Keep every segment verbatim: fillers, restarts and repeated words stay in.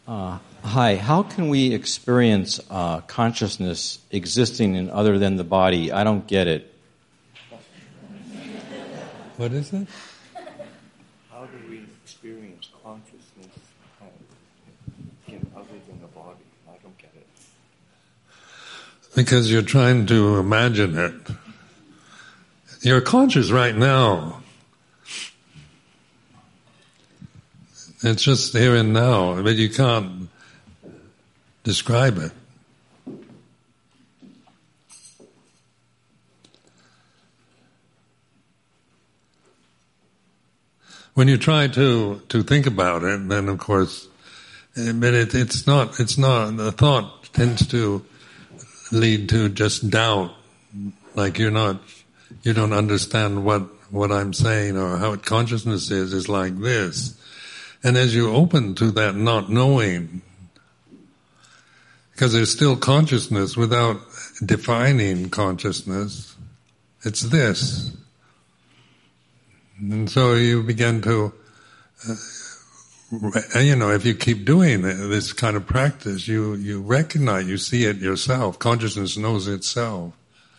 Uh, hi, how can we experience uh, consciousness existing in other than the body? I don't get it. What is it? How do we experience consciousness in other than the body? I don't get it. Because you're trying to imagine it. You're conscious right now. It's just here and now, but you can't describe it. When you try to, to think about it, then of course, but it, it's not, it's not, the thought tends to lead to just doubt, like you're not, you don't understand what, what I'm saying or how consciousness is, is like this. And as you open to that not knowing, because there's still consciousness without defining consciousness, it's this. And so you begin to, uh, you know, if you keep doing this kind of practice, you, you recognize, you see it yourself. Consciousness knows itself.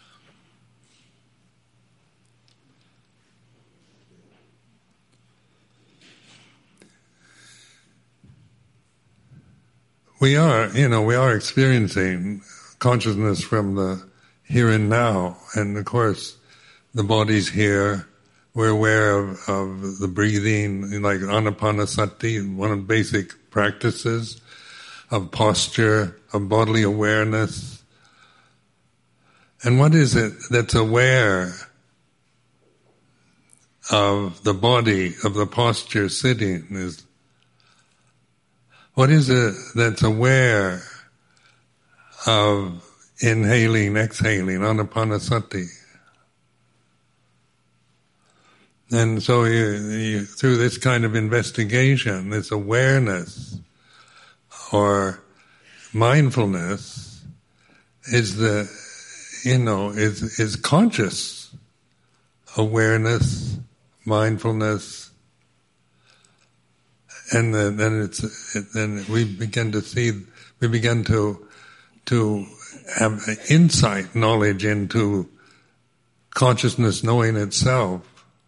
We are, you know, we are experiencing consciousness from the here and now, and of course, the body's here. We're aware of, of the breathing, like anapanasati, one of the basic practices of posture, of bodily awareness. And what is it that's aware of the body, of the posture sitting? Is what is it that's aware of inhaling, exhaling, anapanasati? And so you, you, through this kind of investigation, this awareness or mindfulness is the, you know, is, is conscious awareness, mindfulness. And then, then it's then we begin to see, we begin to to have insight, knowledge into consciousness knowing itself.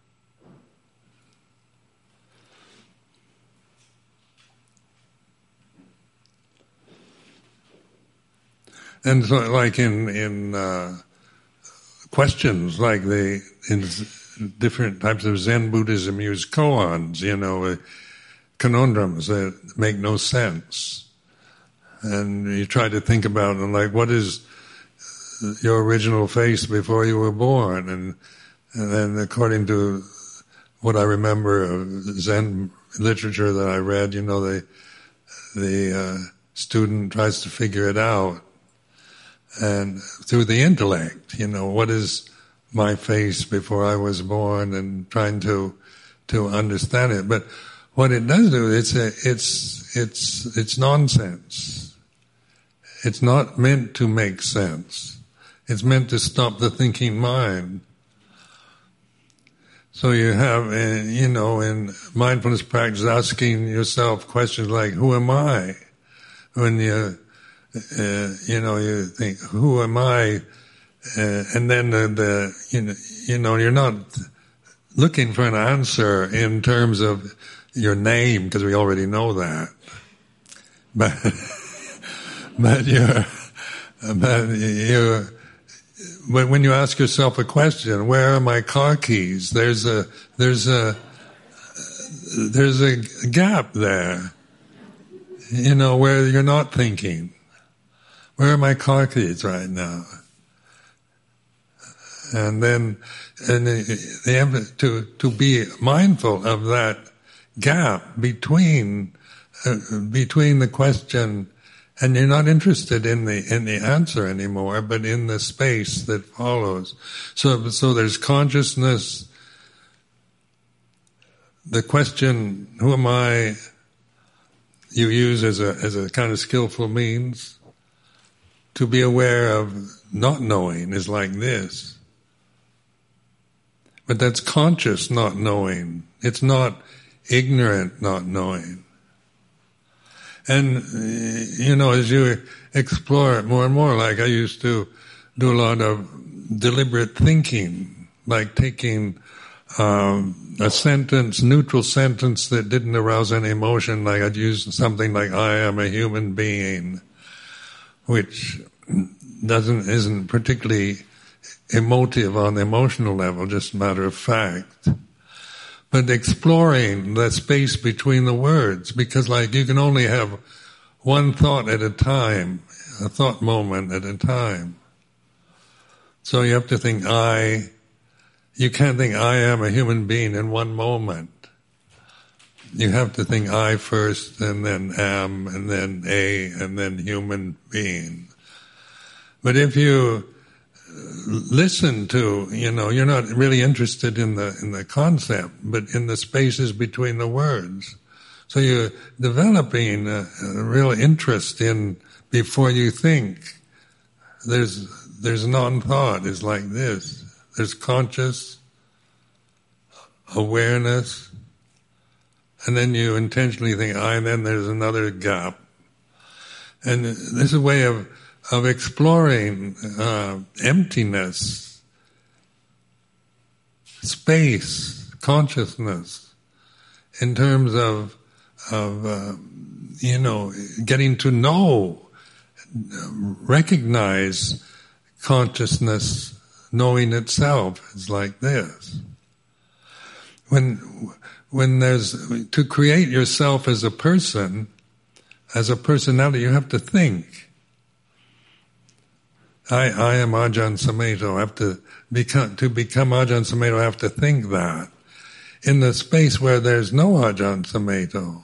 And so, like in in uh, questions, like the in different types of Zen Buddhism use koans, you know. Uh, conundrums that make no sense. And you try to think about them, like, what is your original face before you were born? And, and then according to what I remember of Zen literature that I read, you know, the, the uh, student tries to figure it out. And through the intellect, you know, what is my face before I was born, and trying to, to understand it. But what it does do, it's a, it's it's it's nonsense. It's not meant to make sense. It's meant to stop the thinking mind. So you have, uh, you know, in mindfulness practice, asking yourself questions like, "Who am I?" When you, uh, you know, you think, "Who am I?" Uh, and then the, the, you know, you know, you're not looking for an answer in terms of your name, because we already know that. But but you're but you but when you ask yourself a question, where are my car keys? There's a there's a there's a gap there. You know, where you're not thinking. Where are my car keys right now? And then and the, the to to be mindful of that gap between uh, between the question, and you're not interested in the in the answer anymore, but in the space that follows. So so there's consciousness. The question, "Who am I?" you use as a as a kind of skillful means to be aware of not knowing is like this. But that's conscious not knowing. It's not ignorant not knowing. And, you know, as you explore it more and more, like I used to do a lot of deliberate thinking, like taking um, a sentence, neutral sentence that didn't arouse any emotion, like I'd use something like, I am a human being, which doesn't isn't particularly emotive on the emotional level, just a matter of fact. But exploring the space between the words, because like you can only have one thought at a time, a thought moment at a time. So you have to think I, you can't think I am a human being in one moment. You have to think I first, and then am, and then a, and then human being. But if you listen to, you know, you're not really interested in the in the concept, but in the spaces between the words. So you're developing a, a real interest in before you think. There's there's non-thought is like this. There's conscious awareness, and then you intentionally think I, and then there's another gap. And this is a way of of exploring uh, emptiness, space, consciousness, in terms of, of uh, you know, getting to know, recognize consciousness, knowing itself is like this. When, when there's, to create yourself as a person, as a personality, you have to think. I, I am Ajahn Sumedho. I have to become, to become Ajahn Sumedho, I have to think that. In the space where there's no Ajahn Sumedho,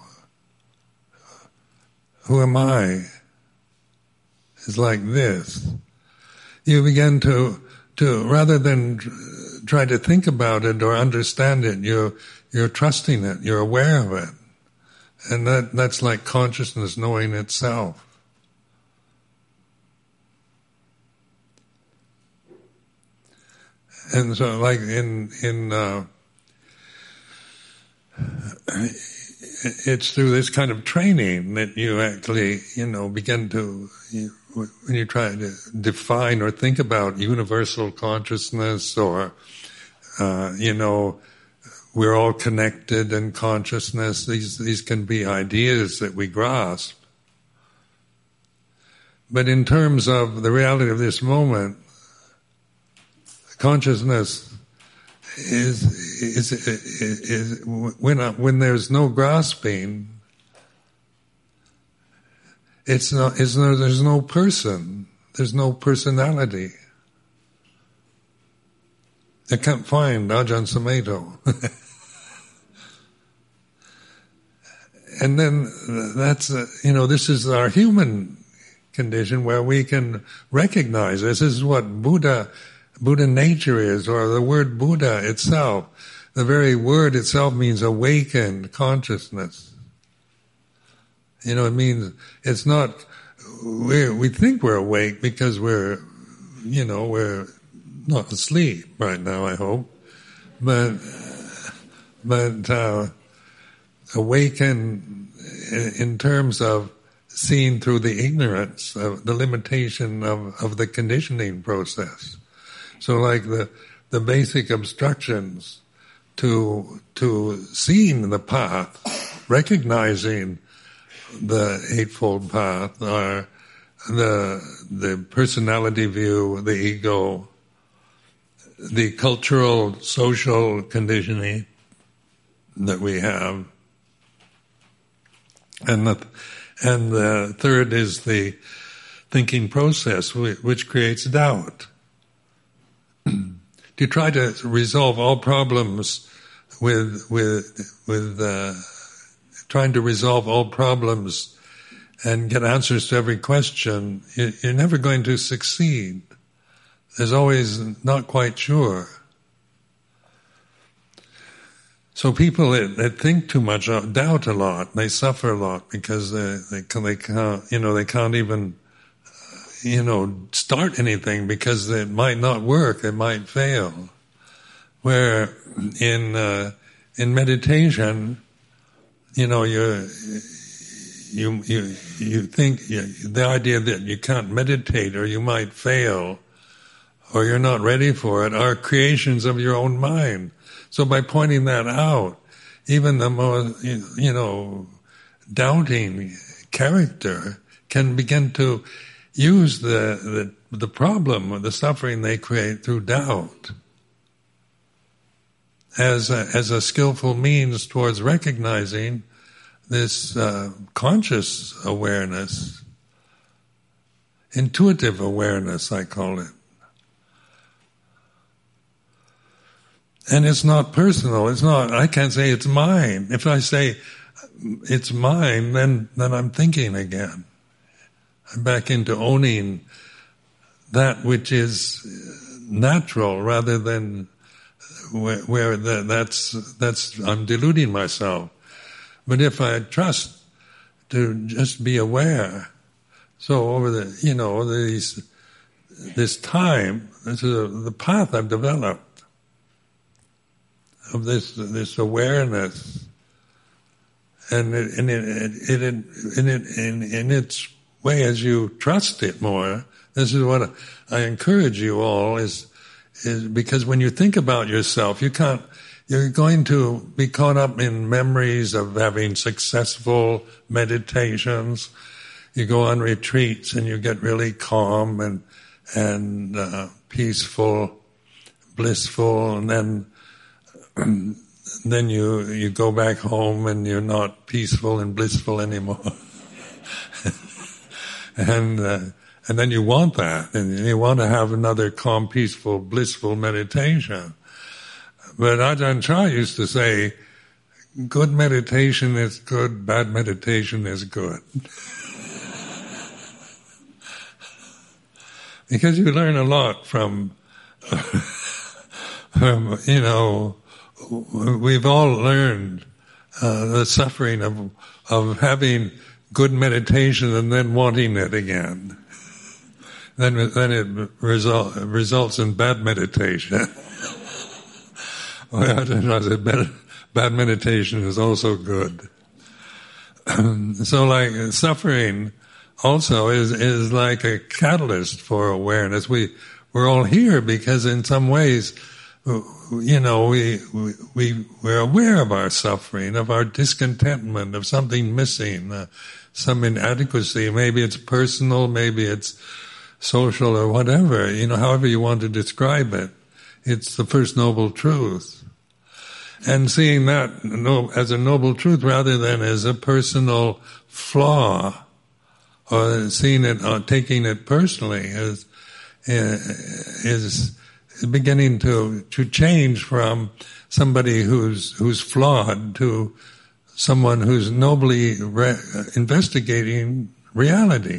who am I? It's like this. You begin to, to, rather than try to think about it or understand it, you're, you're trusting it, you're aware of it. And that, that's like consciousness knowing itself. And so, like in in, uh, it's through this kind of training that you actually, you know, begin to, you, when you try to define or think about universal consciousness, or, uh, you know, we're all connected in consciousness. These these can be ideas that we grasp. But in terms of the reality of this moment, consciousness is, is, is, is when, when there's no grasping, it's not, it's no, there's no person, there's no personality. I can't find Ajahn Sumedho. And then that's, uh, you know, this is our human condition where we can recognize this. This is what Buddha Buddha nature is, or the word Buddha itself. The very word itself means awakened consciousness. You know, it means, it's not, we we think we're awake because we're, you know, we're not asleep right now, I hope. But, but, uh, awakened in terms of seeing through the ignorance of the limitation of, of the conditioning process. So like the the basic obstructions to to seeing the path, recognizing the Eightfold Path, are the the personality view, the ego, the cultural, social conditioning that we have, and the and the third is the thinking process, which creates doubt. To try to resolve all problems with with with uh, trying to resolve all problems and get answers to every question, you're never going to succeed. There's always not quite sure. So people that, that think too much doubt a lot. They suffer a lot because they they, they can't, you know, they can't even, you know, start anything because it might not work, it might fail. Where in uh, in meditation, you know, you you you you think you, the idea that you can't meditate or you might fail or you're not ready for it are creations of your own mind. So by pointing that out, even the most, you know, doubting character can begin to use the, the, the problem or the suffering they create through doubt as a, as a skillful means towards recognizing this uh, conscious awareness, intuitive awareness, I call it. And it's not personal. It's not, I can't say it's mine. If I say it's mine, then, then I'm thinking again. I'm back into owning that which is natural rather than where, where the, that's, that's, I'm deluding myself. But if I trust to just be aware, so over the, you know, these, this time, this is a, the path I've developed of this this awareness, and it, and it, it, it, in it in, in its way, as you trust it more, this is what I encourage you all is is because when you think about yourself, you can't. You're going to be caught up in memories of having successful meditations. You go on retreats and you get really calm and and uh, peaceful, blissful, and then. Then you you go back home and you're not peaceful and blissful anymore, and uh, and then you want that, and you want to have another calm, peaceful, blissful meditation. But Ajahn Chah used to say, "Good meditation is good, bad meditation is good," because you learn a lot from, from you know. We've all learned uh, the suffering of of having good meditation and then wanting it again. Then, then it result, results in bad meditation. Well, I don't know, I said bad, bad meditation is also good. So, like suffering, also is is like a catalyst for awareness. We we're all here because in some ways. You know, we, we, we're aware of our suffering, of our discontentment, of something missing, uh, some inadequacy. Maybe it's personal, maybe it's social or whatever, you know, however you want to describe it. It's the first noble truth. And seeing that as a noble truth rather than as a personal flaw, or seeing it, or taking it personally, is, is, beginning to, to change from somebody who's who's flawed to someone who's nobly re- investigating reality.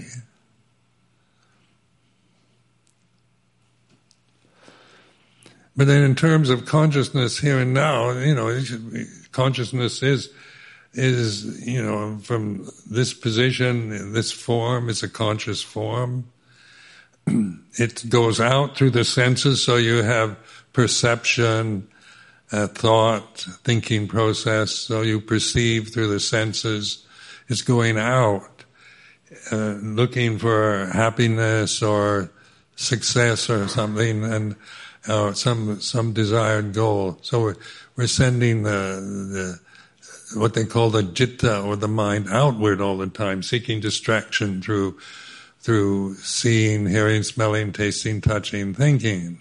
But then in terms of consciousness here and now, you know, consciousness is, is you know, from this position, this form, is a conscious form. It goes out through the senses, so you have perception, uh, thought, thinking process, so you perceive through the senses. It's going out, uh, looking for happiness or success or something, and uh, some some desired goal. So we're, we're sending the, the what they call the citta, or the mind, outward all the time, seeking distraction through through seeing, hearing, smelling, tasting, touching, thinking.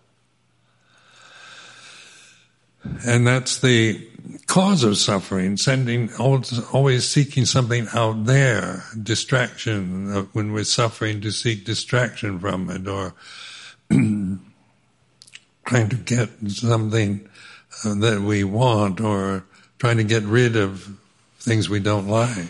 And that's the cause of suffering, sending, always seeking something out there, distraction, when we're suffering, to seek distraction from it, or trying to get something that we want, or trying to get rid of things we don't like.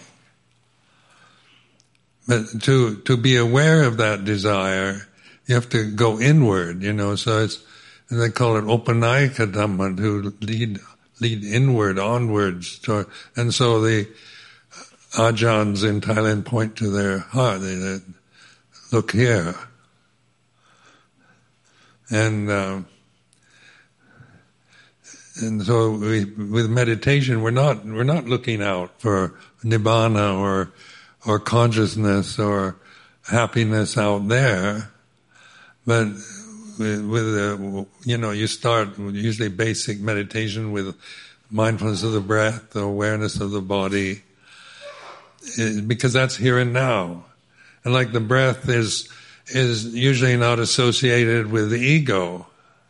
But to to be aware of that desire, you have to go inward, you know. So it's, they call it Opanayika Dhamma, to lead lead inward, onwards. To, and so the Ajahns in Thailand point to their heart. They said, "Look here." And uh, and so we, with meditation, we're not we're not looking out for nibbana or or consciousness or happiness out there. But with, with uh, you know, you start with usually basic meditation with mindfulness of the breath, the awareness of the body, because that's here and now. And like the breath is is usually not associated with the ego.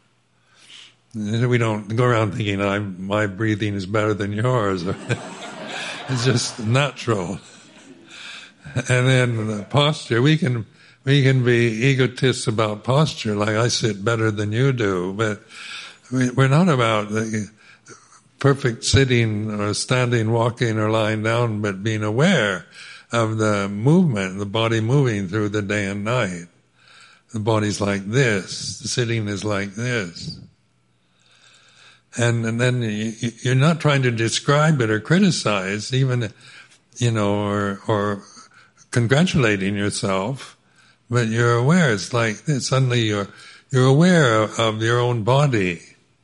We don't go around thinking, I'm, my breathing is better than yours. It's just natural. And then the posture, we can we can be egotists about posture, like I sit better than you do, but we're not about the perfect sitting or standing, walking or lying down, but being aware of the movement, the body moving through the day and night. The body's like this, the sitting is like this. And, and then you, you're not trying to describe it or criticize, even, you know, or, or congratulating yourself, but you're aware. It's like this. Suddenly you're you're aware of, of your own body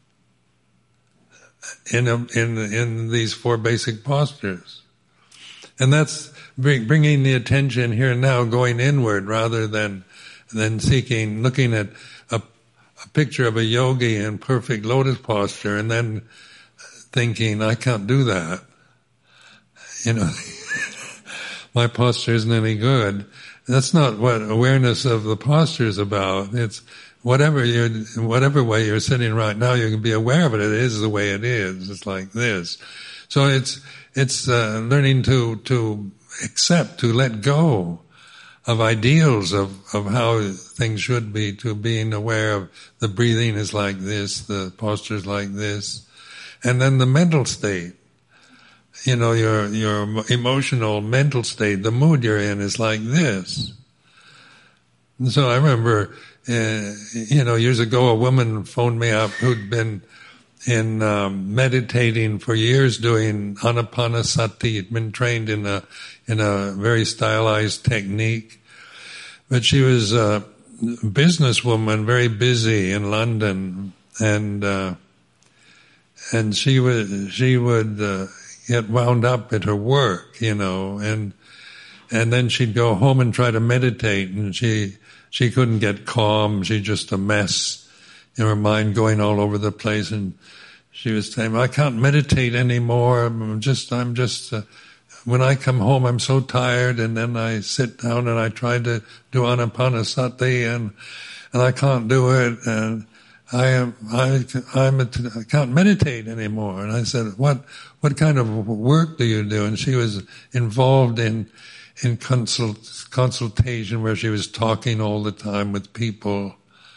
in a, in in these four basic postures, and that's bring, bringing the attention here and now, going inward rather than than seeking, looking at a, a picture of a yogi in perfect lotus posture, and then thinking, I can't do that. You know, my posture isn't any good. That's not what awareness of the posture is about. It's whatever you, whatever way you're sitting right now, you can be aware of it. It is the way it is. It's like this. So it's it's uh, learning to to accept, to let go of ideals of of how things should be. To being aware of the breathing is like this, the posture is like this, and then the mental state. You know, your your emotional, mental state, the mood you're in is like this. And so I remember, uh, you know, years ago, a woman phoned me up who'd been in um, meditating for years, doing anapanasati. Had been trained in a in a very stylized technique, but she was a businesswoman, very busy in London, and uh, and she would she would. Uh, get wound up at her work, you know, and and then she'd go home and try to meditate, and she she couldn't get calm. She's just a mess, in her mind going all over the place, and she was saying, I can't meditate anymore. I'm just, I'm just, uh, when I come home, I'm so tired, and then I sit down and I try to do anapanasati, and and I can't do it, and I am, I, I'm, a, I can't meditate anymore. And I said, what, what kind of work do you do? And she was involved in, in consult, consultation where she was talking all the time with people.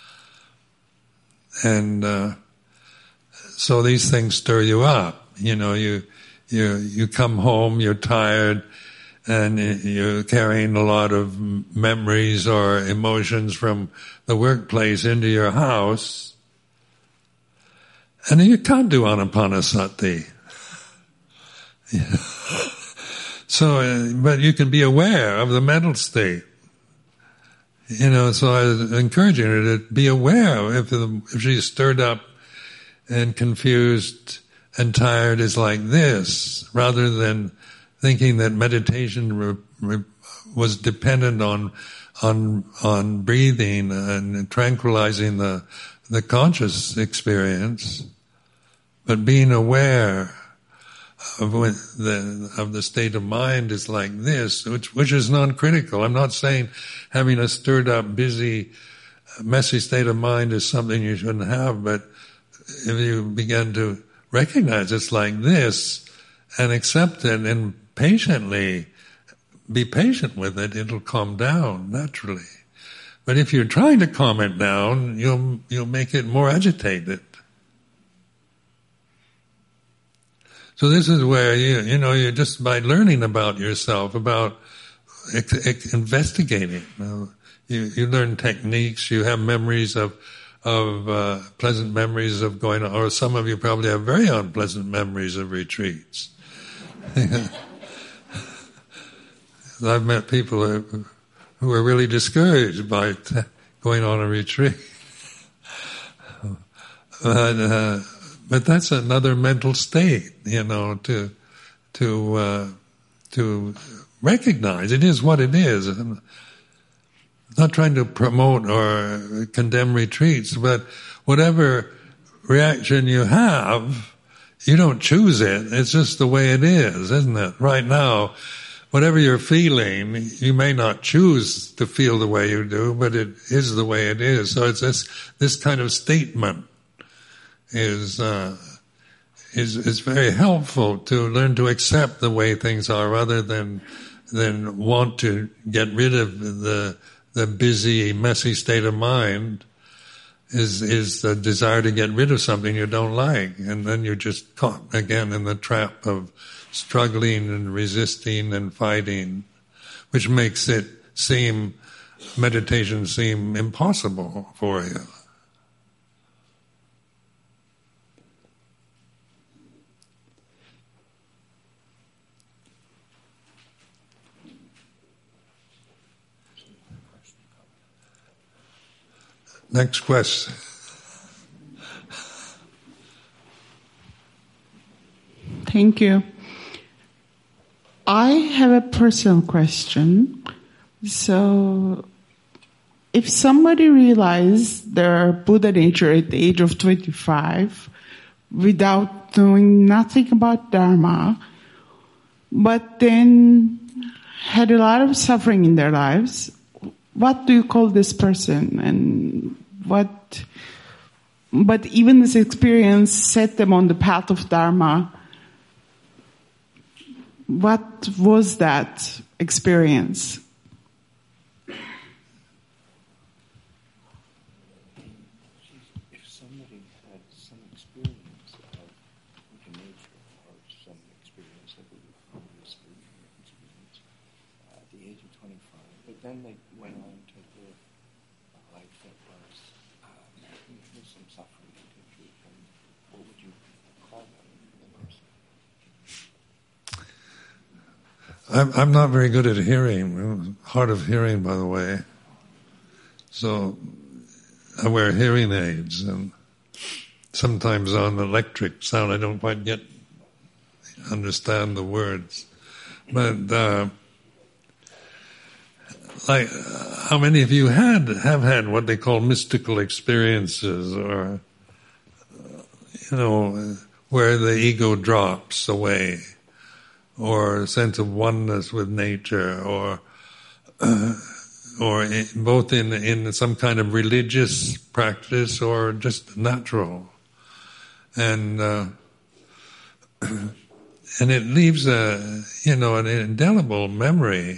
And, uh, so these things stir you up. You know, you, you, you come home, you're tired, and you're carrying a lot of memories or emotions from the workplace into your house. And you can't do anapanasati. Yeah. So, uh, but you can be aware of the mental state. You know, so I was encouraging her to be aware if, the, if she's stirred up and confused and tired is like this, rather than thinking that meditation re, re, was dependent on on on breathing and tranquilizing the the conscious experience, but being aware of when the of the state of mind is like this, which which is non-critical. I'm not saying having a stirred up, busy, messy state of mind is something you shouldn't have, but if you begin to recognize it's like this and accept it and patiently be patient with it, it'll calm down naturally. But if you're trying to calm it down, you'll you'll make it more agitated. So this is where you you know you're just by learning about yourself, about ex- ex- investigating. You know, you you learn techniques. You have memories of of uh, pleasant memories of going, or some of you probably have very unpleasant memories of retreats. I've met people who, who are really discouraged by t- going on a retreat. but, uh, but that's another mental state, you know, to to uh, to recognize it is what it is. I'm not trying to promote or condemn retreats, but whatever reaction you have, you don't choose it. It's just the way it is, isn't it? Right now, whatever you're feeling, you may not choose to feel the way you do, but it is the way it is. So it's this this kind of statement is uh, is is very helpful to learn to accept the way things are, rather than than want to get rid of the the busy, messy state of mind. Is is the desire to get rid of something you don't like, and then you're just caught again in the trap of struggling and resisting and fighting, which makes it seem, meditation seem impossible for you. Next question. Thank you. I have a personal question. So, if somebody realized their Buddha nature at the age of twenty-five without knowing nothing about Dharma, but then had a lot of suffering in their lives, what do you call this person? And what, but even this experience set them on the path of Dharma. What was that experience? If somebody had some experience of Buddha nature, or some experience of a spiritual experience at the age of twenty-five, but then they went on to live a life that was uh, with some suffering and confusion, what would you call that person? I'm, I'm not very good at hearing, hard of hearing, by the way. So I wear hearing aids, and sometimes on electric sound I don't quite get, understand the words. But uh, like, how many of you had have had what they call mystical experiences, or you know, where the ego drops away, or a sense of oneness with nature, or uh, or in, both in in some kind of religious practice or just natural, and uh, and it leaves a you know an indelible memory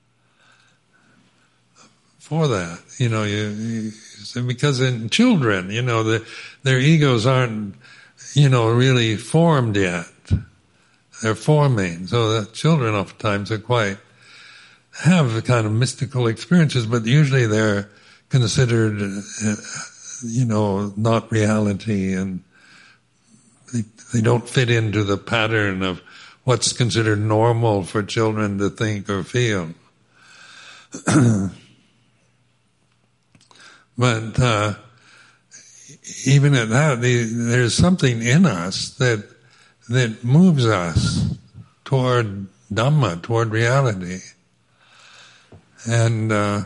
for that. You know, you, you because in children, you know, the, their egos aren't you know really formed yet. They're forming, so that children oftentimes are quite, have a kind of mystical experiences, but usually they're considered, uh, you know, not reality, and they, they don't fit into the pattern of what's considered normal for children to think or feel. But uh, even at that, the, there's something in us that that moves us toward Dhamma, toward reality. And, uh,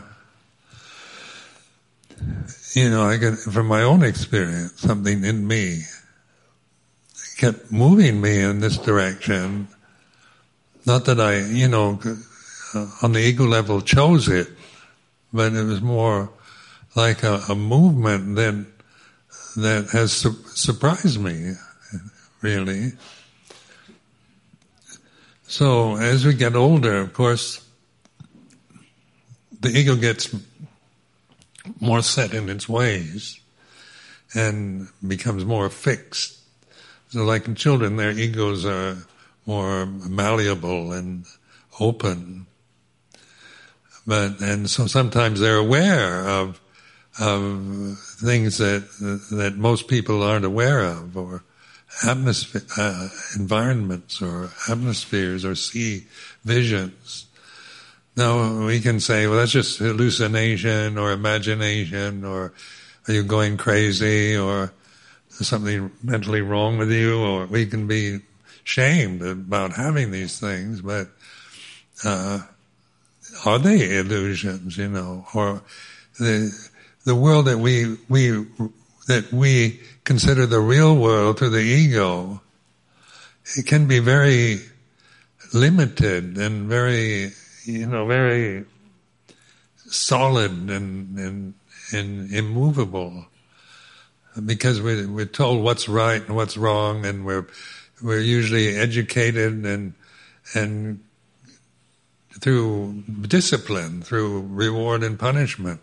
you know, I can, from my own experience, something in me kept moving me in this direction. Not that I, you know, on the ego level chose it, but it was more like a, a movement that, that has su- surprised me, really. So as we get older, of course, the ego gets more set in its ways and becomes more fixed. So like in children, their egos are more malleable and open. But, and so sometimes they're aware of, of things that, that most people aren't aware of, or atmosphere, uh, environments or atmospheres or see visions. Now we can say, well, that's just hallucination or imagination, or are you going crazy, or is something mentally wrong with you, or we can be shamed about having these things, but uh, are they illusions, you know, or the the world that we we that we consider the real world through the ego, it can be very limited and very, you know, very solid and and, and immovable, because we're we're told what's right and what's wrong, and we're we're usually educated and and through discipline, through reward and punishment.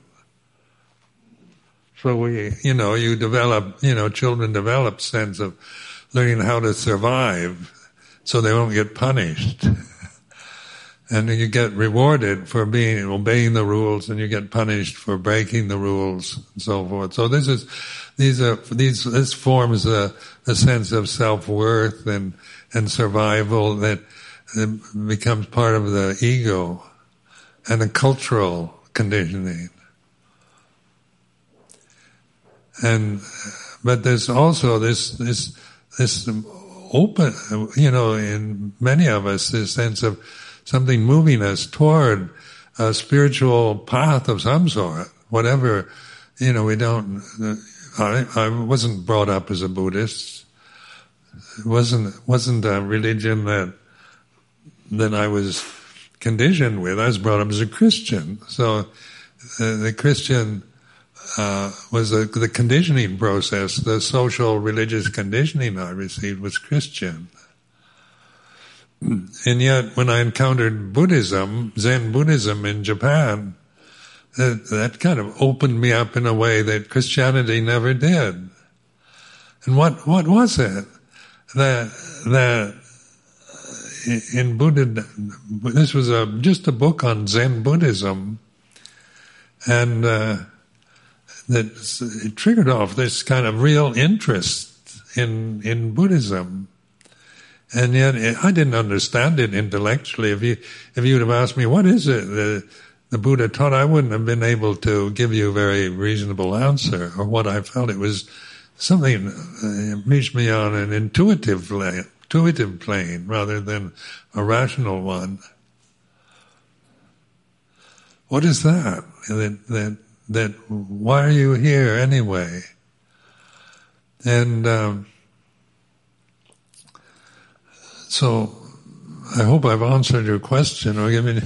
So we, you know, you develop, you know, children develop sense of learning how to survive so they won't get punished. And you get rewarded for being, obeying the rules, and you get punished for breaking the rules, and so forth. So this is, these are, these, this forms a, a sense of self-worth and, and survival that becomes part of the ego and a cultural conditioning. And, but there's also this, this, this open, you know, in many of us, this sense of something moving us toward a spiritual path of some sort, whatever, you know, we don't, I, I wasn't brought up as a Buddhist. It wasn't, wasn't a religion that, that I was conditioned with. I was brought up as a Christian. So uh, the Christian uh, was a, the conditioning process, the social religious conditioning I received was Christian. And yet when I encountered Buddhism, Zen Buddhism in Japan, that, that kind of opened me up in a way that Christianity never did. And what, what was it? That, that in Buddha, this was a, just a book on Zen Buddhism, and uh, that it triggered off this kind of real interest in in Buddhism. And yet it, I didn't understand it intellectually. If you if you would have asked me, what is it the, the Buddha taught, I wouldn't have been able to give you a very reasonable answer, or what I felt. It was something uh, reached me on an intuitive plane, intuitive plane rather than a rational one. What is that? That that that why are you here anyway? And um, so I hope I've answered your question, or given.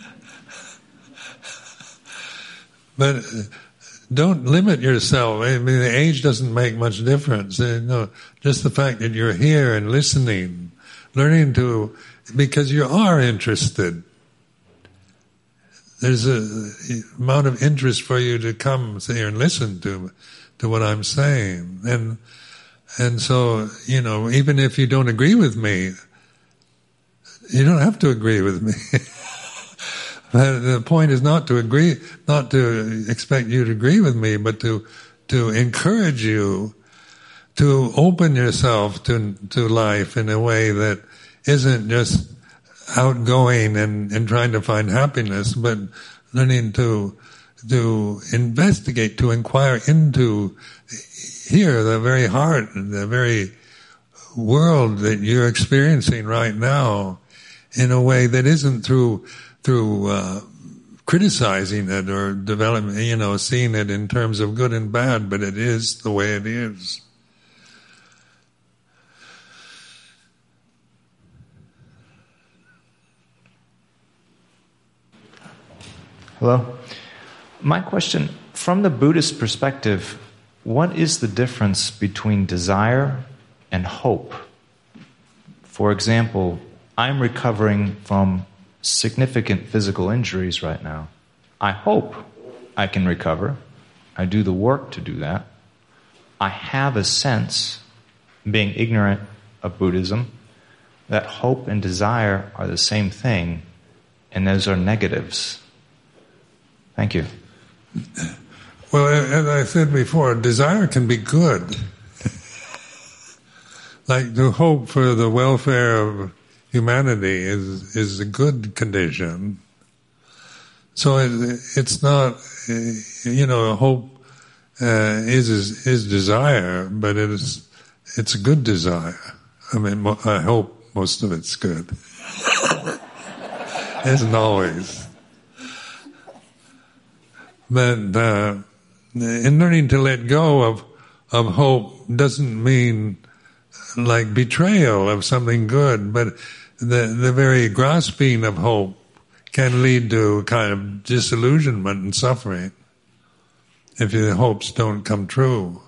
But don't limit yourself. I mean, the age doesn't make much difference. You know, just the fact that you're here and listening, learning to, because you are interested. There's a amount of interest for you to come here and listen to, to what I'm saying, and and so, you know, even if you don't agree with me, you don't have to agree with me. The point is not to agree, not to expect you to agree with me, but to to encourage you to open yourself to to life in a way that isn't just outgoing and, and trying to find happiness, but learning to to investigate, to inquire into here the very heart, the very world that you're experiencing right now, in a way that isn't through through uh, criticizing it or developing, you know, seeing it in terms of good and bad, but it is the way it is. Hello. My question, from the Buddhist perspective, what is the difference between desire and hope? For example, I'm recovering from significant physical injuries right now. I hope I can recover. I do the work to do that. I have a sense, being ignorant of Buddhism, that hope and desire are the same thing, and those are negatives. Thank you. Well, as I said before, desire can be good. Like to hope for the welfare of humanity is is a good condition. So it, it's not, you know, hope uh, is, is is desire, but it is it's a good desire. I mean, I hope most of it's good. isn't always. But uh, in learning to let go of of hope doesn't mean like betrayal of something good, but the the very grasping of hope can lead to kind of disillusionment and suffering if your hopes don't come true.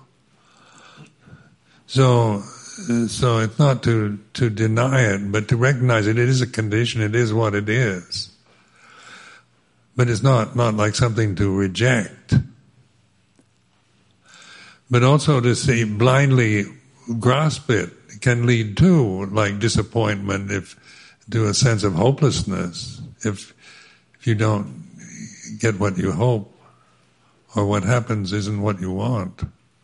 So, so it's not to to deny it, but to recognize it. It is a condition. It is what it is. But it's not not like something to reject. But also to say blindly grasp it can lead to like disappointment, if to a sense of hopelessness if if you don't get what you hope, or what happens isn't what you want.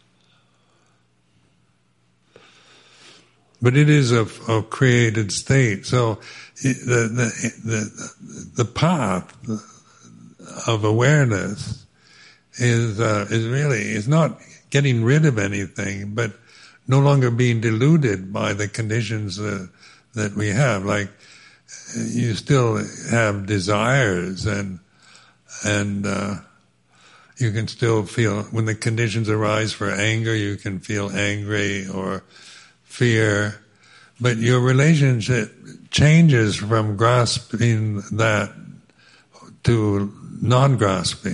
But it is a, a created state. So the the the, the path of awareness is uh, is really is not getting rid of anything, but no longer being deluded by the conditions uh, that we have. Like you still have desires, and and uh, you can still feel when the conditions arise for anger. You can feel angry or fear, but your relationship changes from grasping that to non-grasping.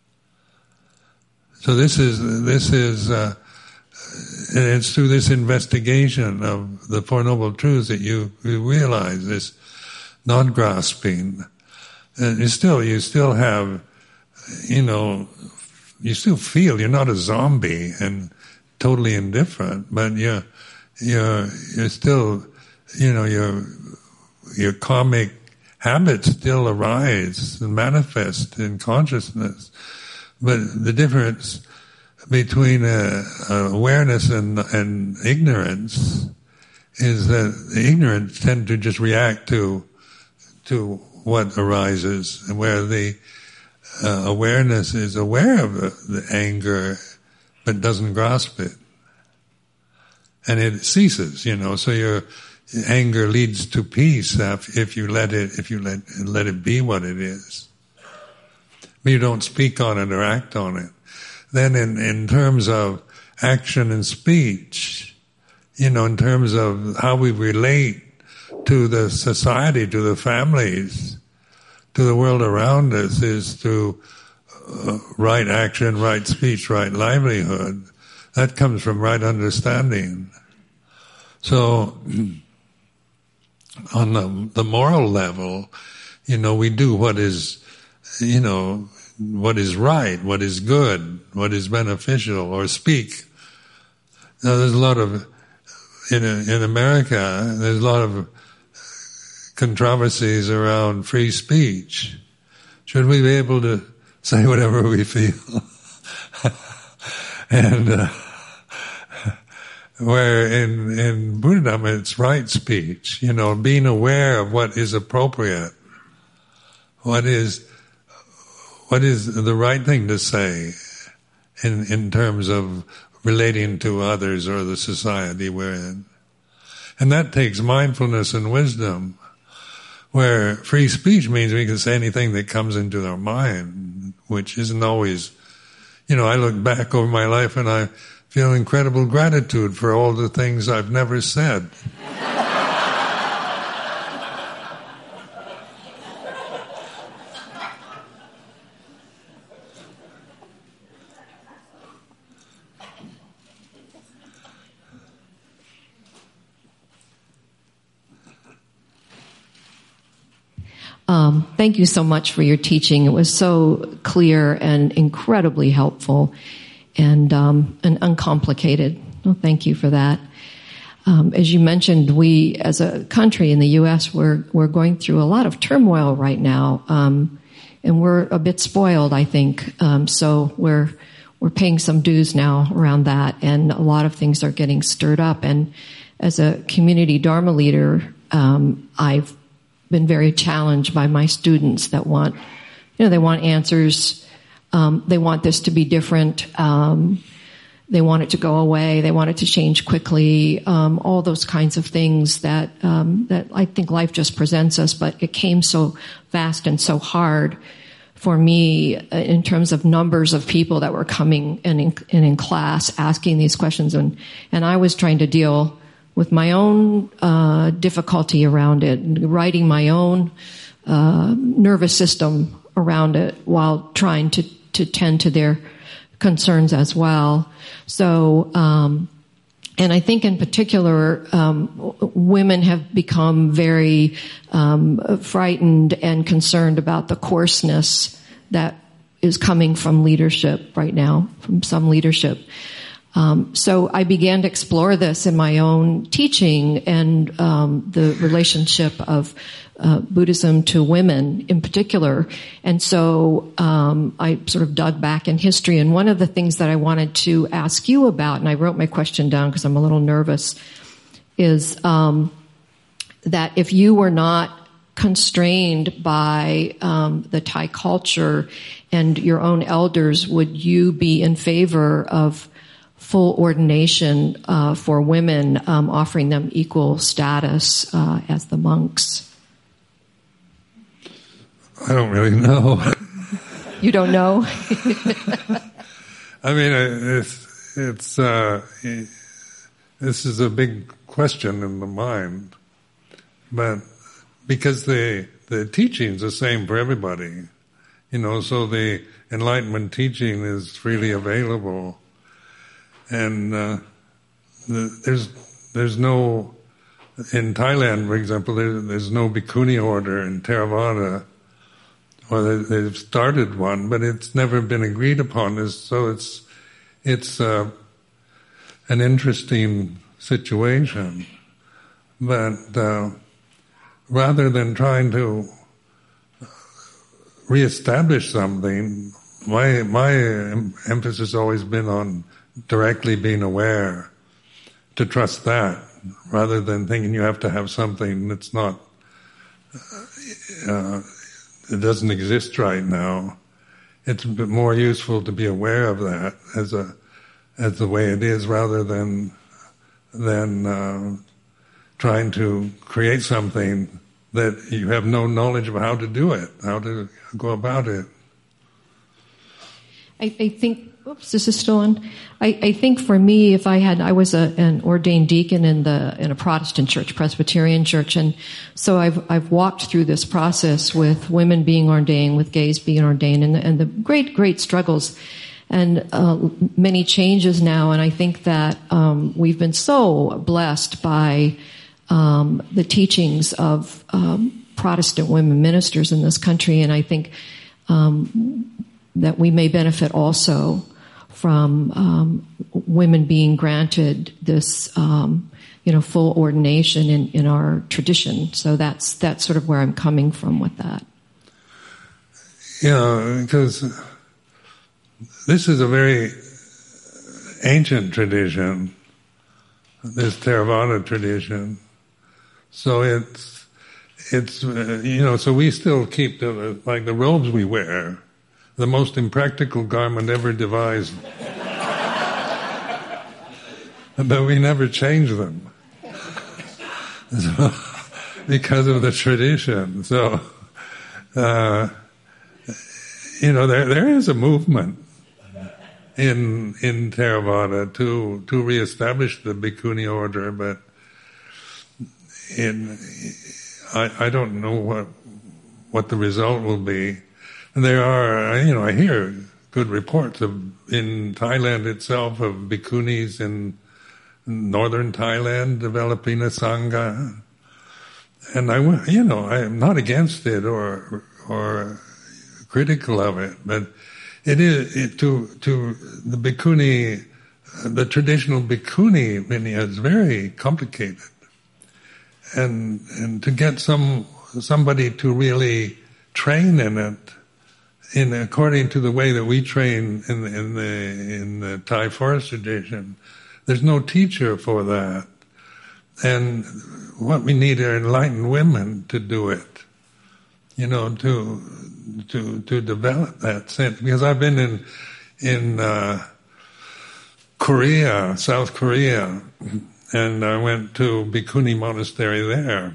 So this is this is, uh, and it's through this investigation of the Four Noble Truths that you, you realize this non-grasping, and you still you still have, you know, you still feel you're not a zombie and totally indifferent, but you're you're you're still, you know, your your karmic habits still arise and manifest in consciousness. But the difference between uh, uh, awareness and, and ignorance is that the ignorant tend to just react to to what arises, and where the uh, awareness is aware of the, the anger but doesn't grasp it, and it ceases. You know, so your anger leads to peace if you let it if you let let it be what it is. You don't speak on it or act on it. Then in, in terms of action and speech, you know, in terms of how we relate to the society, to the families, to the world around us, is through uh, right action, right speech, right livelihood. That comes from right understanding. So on the, the moral level, you know, we do what is, you know, what is right, what is good, what is beneficial, or speak. Now, there's a lot of, in in America, there's a lot of controversies around free speech. Should we be able to say whatever we feel? and uh, where in in Buddhism it's right speech, you know, being aware of what is appropriate, what is what is the right thing to say in in terms of relating to others or the society we're in. And that takes mindfulness and wisdom, where free speech means we can say anything that comes into our mind, which isn't always, you know, I look back over my life and I feel incredible gratitude for all the things I've never said. Um, thank you so much for your teaching. It was so clear and incredibly helpful and um, and uncomplicated. Well, thank you for that. Um, as you mentioned, we as a country in the U S, we're, we're going through a lot of turmoil right now, um, and we're a bit spoiled, I think. Um, so we're we're paying some dues now around that, and a lot of things are getting stirred up. And as a community Dharma leader, um, I've been very challenged by my students that want, you know, they want answers. Um, they want this to be different. Um, they want it to go away. They want it to change quickly. Um, all those kinds of things that um, that I think life just presents us. But it came so fast and so hard for me in terms of numbers of people that were coming and in, and in class asking these questions, and and I was trying to deal with my own uh, difficulty around it, writing my own uh, nervous system around it while trying to to tend to their concerns as well. So, um, and I think in particular, um, women have become very um, frightened and concerned about the coarseness that is coming from leadership right now, from some leadership. Um, so I began to explore this in my own teaching and um, the relationship of uh, Buddhism to women in particular. And so um, I sort of dug back in history. And one of the things that I wanted to ask you about, and I wrote my question down because I'm a little nervous, is um, that if you were not constrained by um, the Thai culture and your own elders, would you be in favor of full ordination uh, for women, um, offering them equal status uh, as the monks? I don't really know. You don't know? I mean, it's, it's uh, this is a big question in the mind, but because the the teaching's the same for everybody, you know, so the Enlightenment teaching is freely available. And uh, the, there's there's no, in Thailand, for example, there, there's no Bhikkhuni order in Theravada, or they, they've started one, but it's never been agreed upon. So it's it's uh, an interesting situation. But uh, rather than trying to reestablish something, my my emphasis has always been on directly being aware, to trust that, rather than thinking you have to have something that's not, uh, it doesn't exist right now. It's a bit more useful to be aware of that as a, as the way it is, rather than, than uh, trying to create something that you have no knowledge of how to do it, how to go about it. I, I think, oops, this is still on. I, I think for me, if I had, I was a, an ordained deacon in the in a Protestant church, Presbyterian church, and so I've I've walked through this process with women being ordained, with gays being ordained, and the, and the great great struggles, and uh, many changes now. And I think that um, we've been so blessed by um, the teachings of um, Protestant women ministers in this country, and I think um, that we may benefit also from um, women being granted this, um, you know, full ordination in, in our tradition. So that's that's sort of where I'm coming from with that. Yeah, because this is a very ancient tradition, this Theravada tradition. So it's it's uh, you know, so we still keep the like the robes we wear, the most impractical garment ever devised. But we never change them. So, because of the tradition. So, uh, you know, there there is a movement in in Theravada to to reestablish the Bhikkhuni order, but in I I don't know what what the result will be. And there are, you know, I hear good reports of in Thailand itself of bhikkhunis in northern Thailand developing a sangha. And I, you know, I am not against it or or critical of it, but it is it, to to the bhikkhuni, the traditional bhikkhuni lineage is very complicated, and and to get some somebody to really train in it, in according to the way that we train in the, in the in the Thai forest tradition, there's no teacher for that, and what we need are enlightened women to do it, you know, to to to develop that sense. Because I've been in in uh, Korea, South Korea, and I went to Bhikkhuni monastery there.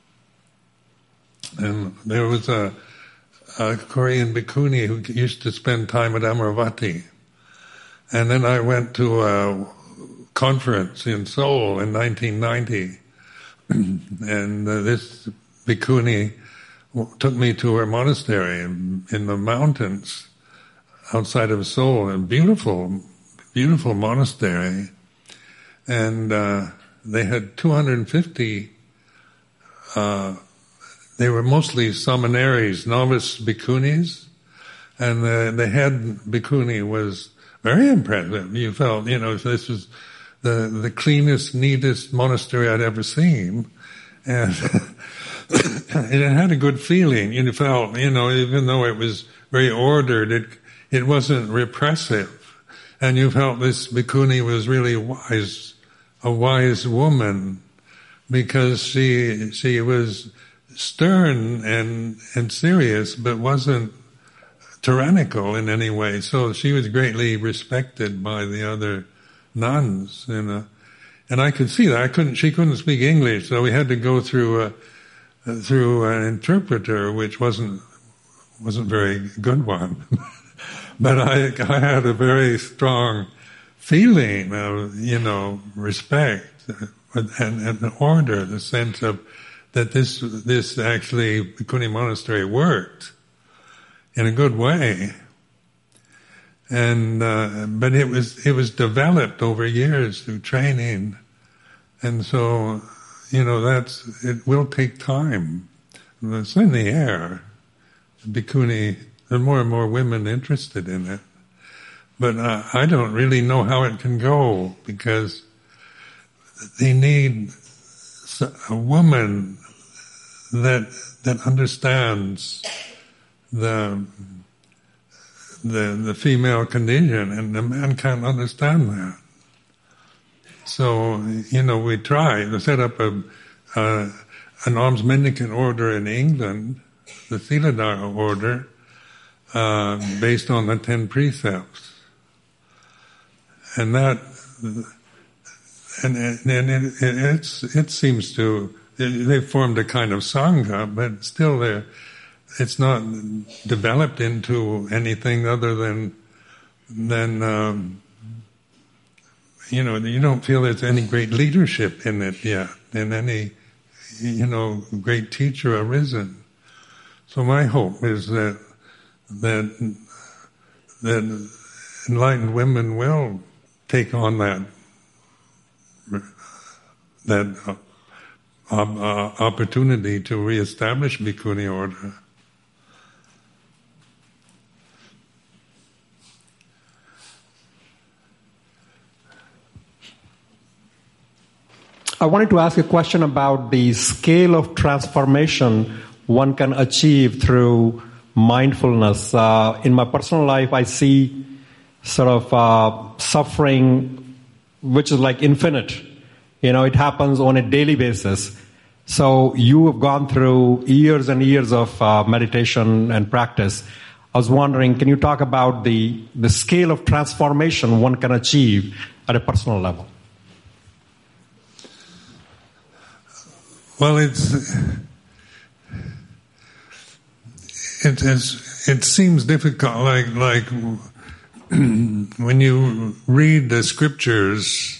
And there was a, a Korean bhikkhuni who used to spend time at Amaravati. And then I went to a conference in Seoul in nineteen ninety. And uh, this bhikkhuni took me to her monastery in, in the mountains outside of Seoul, a beautiful, beautiful monastery. And uh, they had two hundred fifty uh they were mostly seminaries, novice bhikkhunis, and the, the head bhikkhuni was very impressive. You felt, you know, this was the, the cleanest, neatest monastery I'd ever seen. And it had a good feeling. You felt, you know, even though it was very ordered, it it wasn't repressive. And you felt this bhikkhuni was really wise, a wise woman, because she she was stern and and serious, but wasn't tyrannical in any way. So she was greatly respected by the other nuns, you know. And I could see that. I couldn't. She couldn't speak English, so we had to go through a, through an interpreter, which wasn't wasn't very good one. But I I had a very strong feeling of, you know, respect and, and order, the sense of that this this actually Bhikkhuni monastery worked in a good way, and uh, but it was it was developed over years through training, and so you know that's it will take time. It's in the air. Bhikkhuni, there are more and more women interested in it, but uh, I don't really know how it can go, because they need a woman that that understands the the the female condition, and the man can't understand that. So you know, we try to set up a uh, an alms mendicant order in England, the Siladhara order, uh, based on the ten precepts, and that and and it, it it's it seems to. They formed a kind of sangha, but still, they're, it's not developed into anything other than than um, you know. You don't feel there's any great leadership in it yet, and any you know great teacher arisen. So my hope is that that that enlightened women will take on that that. Uh, Uh, opportunity to reestablish Bhikkhuni order. I wanted to ask a question about the scale of transformation one can achieve through mindfulness. Uh, in my personal life, I see sort of uh, suffering, which is like infinite. You know, it happens on a daily basis. So you have gone through years and years of uh, meditation and practice. I was wondering, can you talk about the, the scale of transformation one can achieve at a personal level? Well, it's it is it seems difficult. Like like when you read the scriptures.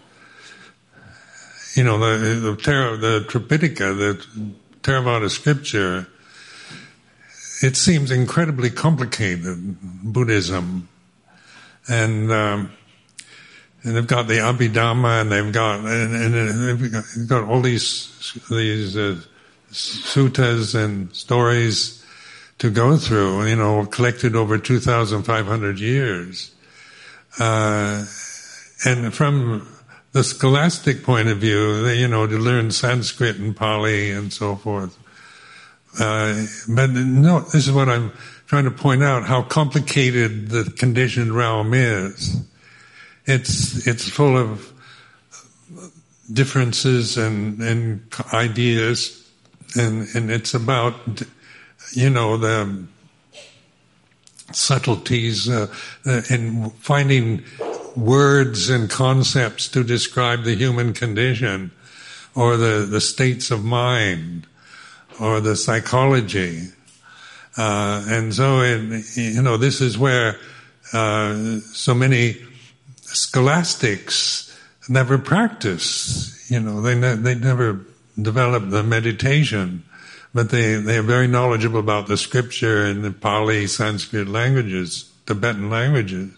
You know, the the, Thera, the Tripitaka, the Theravada scripture, it seems incredibly complicated, Buddhism. And um, and they've got the Abhidhamma, and they've got and, and they've got, they've got all these these uh, suttas and stories to go through, you know, collected over two thousand five hundred years. Uh, and from the scholastic point of view, you know, to learn Sanskrit and Pali and so forth. Uh, but no, this is what I'm trying to point out, how complicated the conditioned realm is. It's it's full of differences and, and ideas, and, and it's about, you know, the subtleties uh, in finding words and concepts to describe the human condition or the, the states of mind or the psychology. Uh, and so, in, you know, this is where uh, so many scholastics never practice. You know, they ne- they never develop the meditation, but they, they are very knowledgeable about the scripture and the Pali, Sanskrit languages, Tibetan languages.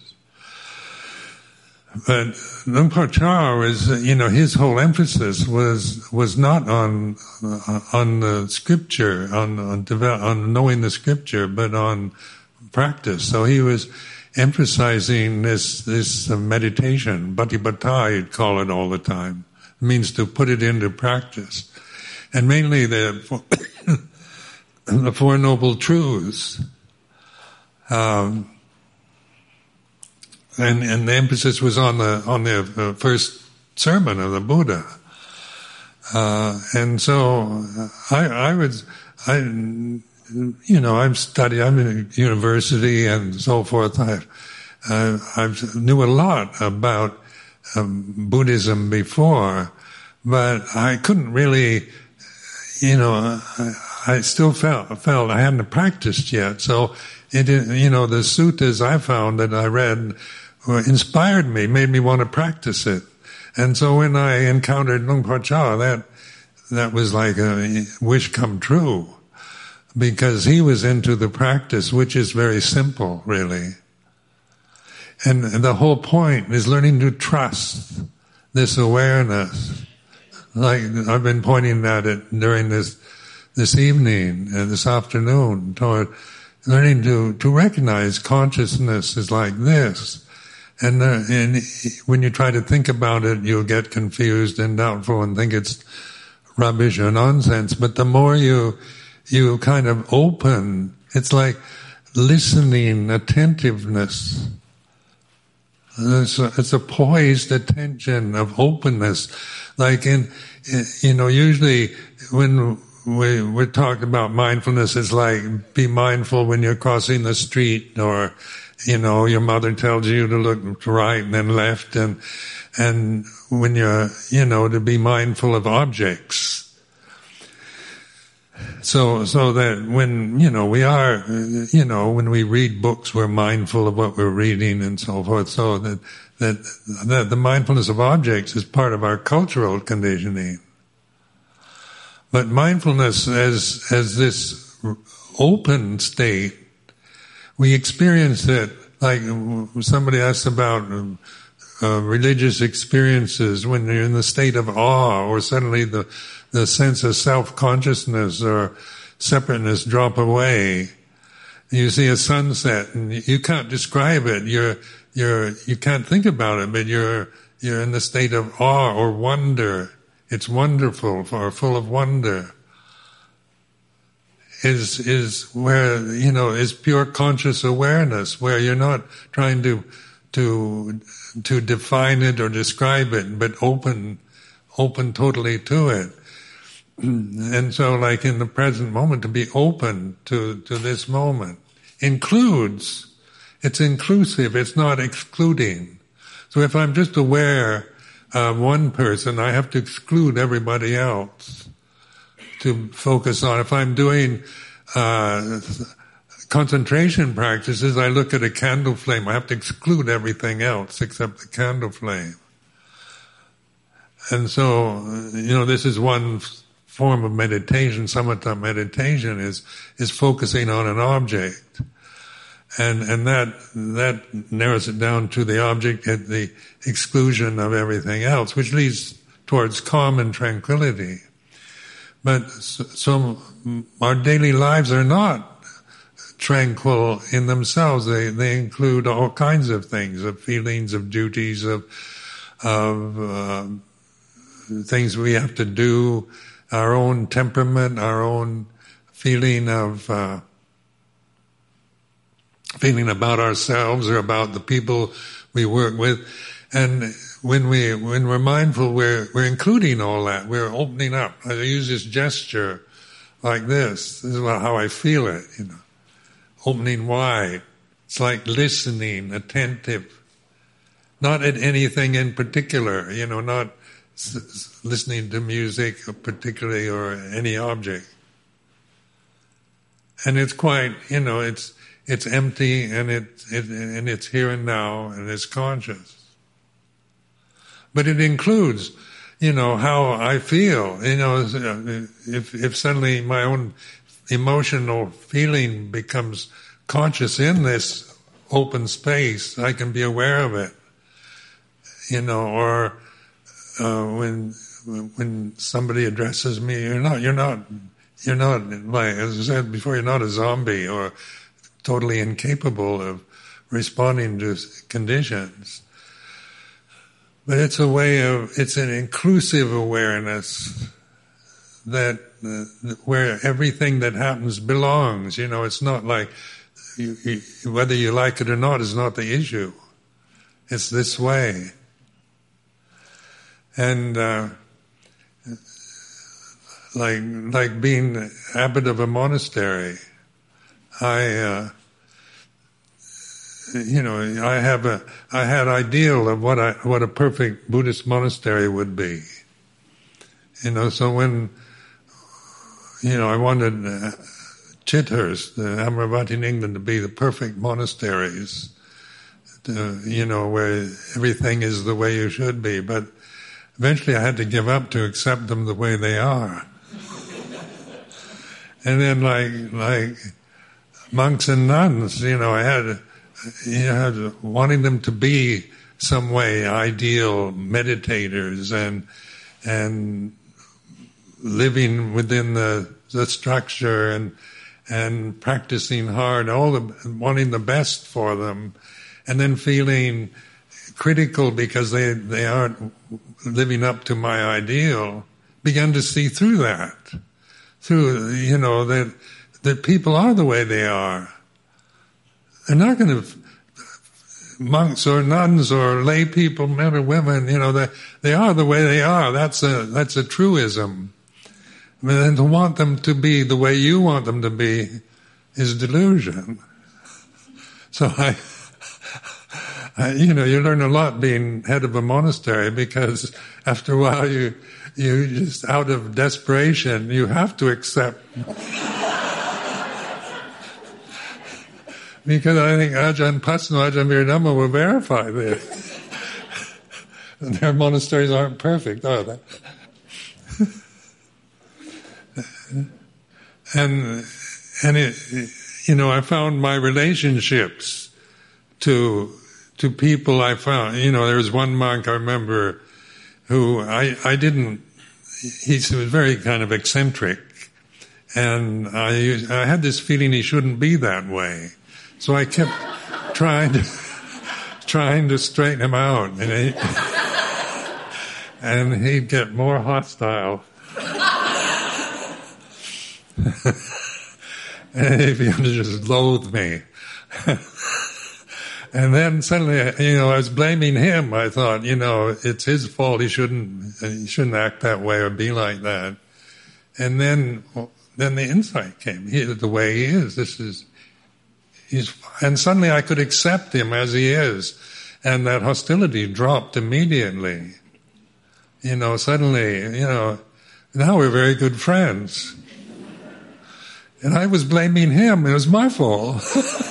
But Luang Por Chah was, you know, his whole emphasis was was not on uh, on the scripture, on on, develop, on knowing the scripture, but on practice. So he was emphasizing this this uh, meditation, Bhatipata, you'd call it all the time. It means to put it into practice, and mainly the the Four Noble Truths. Um, And, and the emphasis was on the on the uh, first sermon of the Buddha, uh, and so I, I was, I, you know, I've studied. I'm in a university and so forth. I, uh, I knew a lot about um, Buddhism before, but I couldn't really, you know, I, I still felt felt I hadn't practiced yet. So it, you know, the suttas I found that I read inspired me, made me want to practice it. And so when I encountered Luang Por Chah, that that was like a wish come true, because he was into the practice, which is very simple, really. And the whole point is learning to trust this awareness. Like I've been pointing at it during this this evening, uh, this afternoon, toward learning to, to recognize consciousness is like this. And, uh, and when you try to think about it, you'll get confused and doubtful and think it's rubbish or nonsense. But the more you you kind of open, it's like listening, attentiveness. It's a, it's a poised attention of openness. Like in, you know, usually when we we talk about mindfulness, it's like be mindful when you're crossing the street, or you know, your mother tells you to look right and then left, and and when you're, you know, to be mindful of objects. So so that when, you know, we are, you know, when we read books, we're mindful of what we're reading and so forth. So that that, that the mindfulness of objects is part of our cultural conditioning. But mindfulness as as this open state, we experience it like somebody asked about uh, religious experiences when you're in the state of awe, or suddenly the the sense of self-consciousness or separateness drop away. You see a sunset and you can't describe it. You're you're you can't think about it, but you're you're in the state of awe or wonder. It's wonderful or full of wonder. Is is where, you know, is pure conscious awareness, where you're not trying to to to define it or describe it, but open open totally to it. And so, like in the present moment, to be open to to this moment includes. It's inclusive. It's not excluding. So if I'm just aware of one person, I have to exclude everybody else to focus on. If I'm doing uh, concentration practices, I look at a candle flame. I have to exclude everything else except the candle flame. And so, you know, this is one form of meditation. Samatha meditation is is focusing on an object, and and that that narrows it down to the object at the exclusion of everything else, which leads towards calm and tranquility. But so our daily lives are not tranquil in themselves. They they include all kinds of things, of feelings, of duties, of of uh, things we have to do, our own temperament, our own feeling of uh, feeling about ourselves or about the people we work with. And when we when we're mindful, we're we're including all that. We're opening up. I use this gesture like this. This is how I feel it. You know, opening wide. It's like listening, attentive, not at anything in particular, you know, not s- listening to music particularly or any object. And it's quite, you know, it's it's empty and it, it and it's here and now and it's conscious. But it includes, you know, how I feel. You know, if if suddenly my own emotional feeling becomes conscious in this open space, I can be aware of it. You know, or uh, when when somebody addresses me, you're not, you're not, you're not like, as I said before, you're not a zombie or totally incapable of responding to conditions. But it's a way of, it's an inclusive awareness that uh, where everything that happens belongs. You know, it's not like you, you, whether you like it or not is not the issue. It's this way. And uh, like like being abbot of a monastery, I. Uh, You know, I have a, I had ideal of what I, what a perfect Buddhist monastery would be. You know, so when, you know, I wanted uh, Chithurst, the Amaravati in England, to be the perfect monasteries, to, you know, where everything is the way you should be. But eventually I had to give up to accept them the way they are. And then like, like monks and nuns, you know, I had you know, wanting them to be some way ideal meditators and and living within the the structure and and practicing hard, all the wanting the best for them, and then feeling critical because they they aren't living up to my ideal. Began to see through that, through you know that that people are the way they are. They're not going to, monks or nuns or lay people, men or women, you know, they they are the way they are. That's a that's a truism. I mean, and to want them to be the way you want them to be is delusion. So I, I, you know, you learn a lot being head of a monastery because after a while you you just out of desperation you have to accept. Because I think Ajahn Pasno, Ajahn Viradhamma will verify this. Their monasteries aren't perfect, are they? and and it, you know, I found my relationships to to people I found. You know, there was one monk I remember who I I didn't. He was very kind of eccentric, and I I had this feeling he shouldn't be that way. So I kept trying to, trying to straighten him out, and he, and he'd get more hostile. And he began to just loathe me. And then suddenly, you know, I was blaming him. I thought, you know, it's his fault. He shouldn't, he shouldn't act that way or be like that. And then, then the insight came. He, the way he is, this is. He's, and suddenly I could accept him as he is, and that hostility dropped immediately. You know, suddenly, you know, now we're very good friends. And I was blaming him. It was my fault.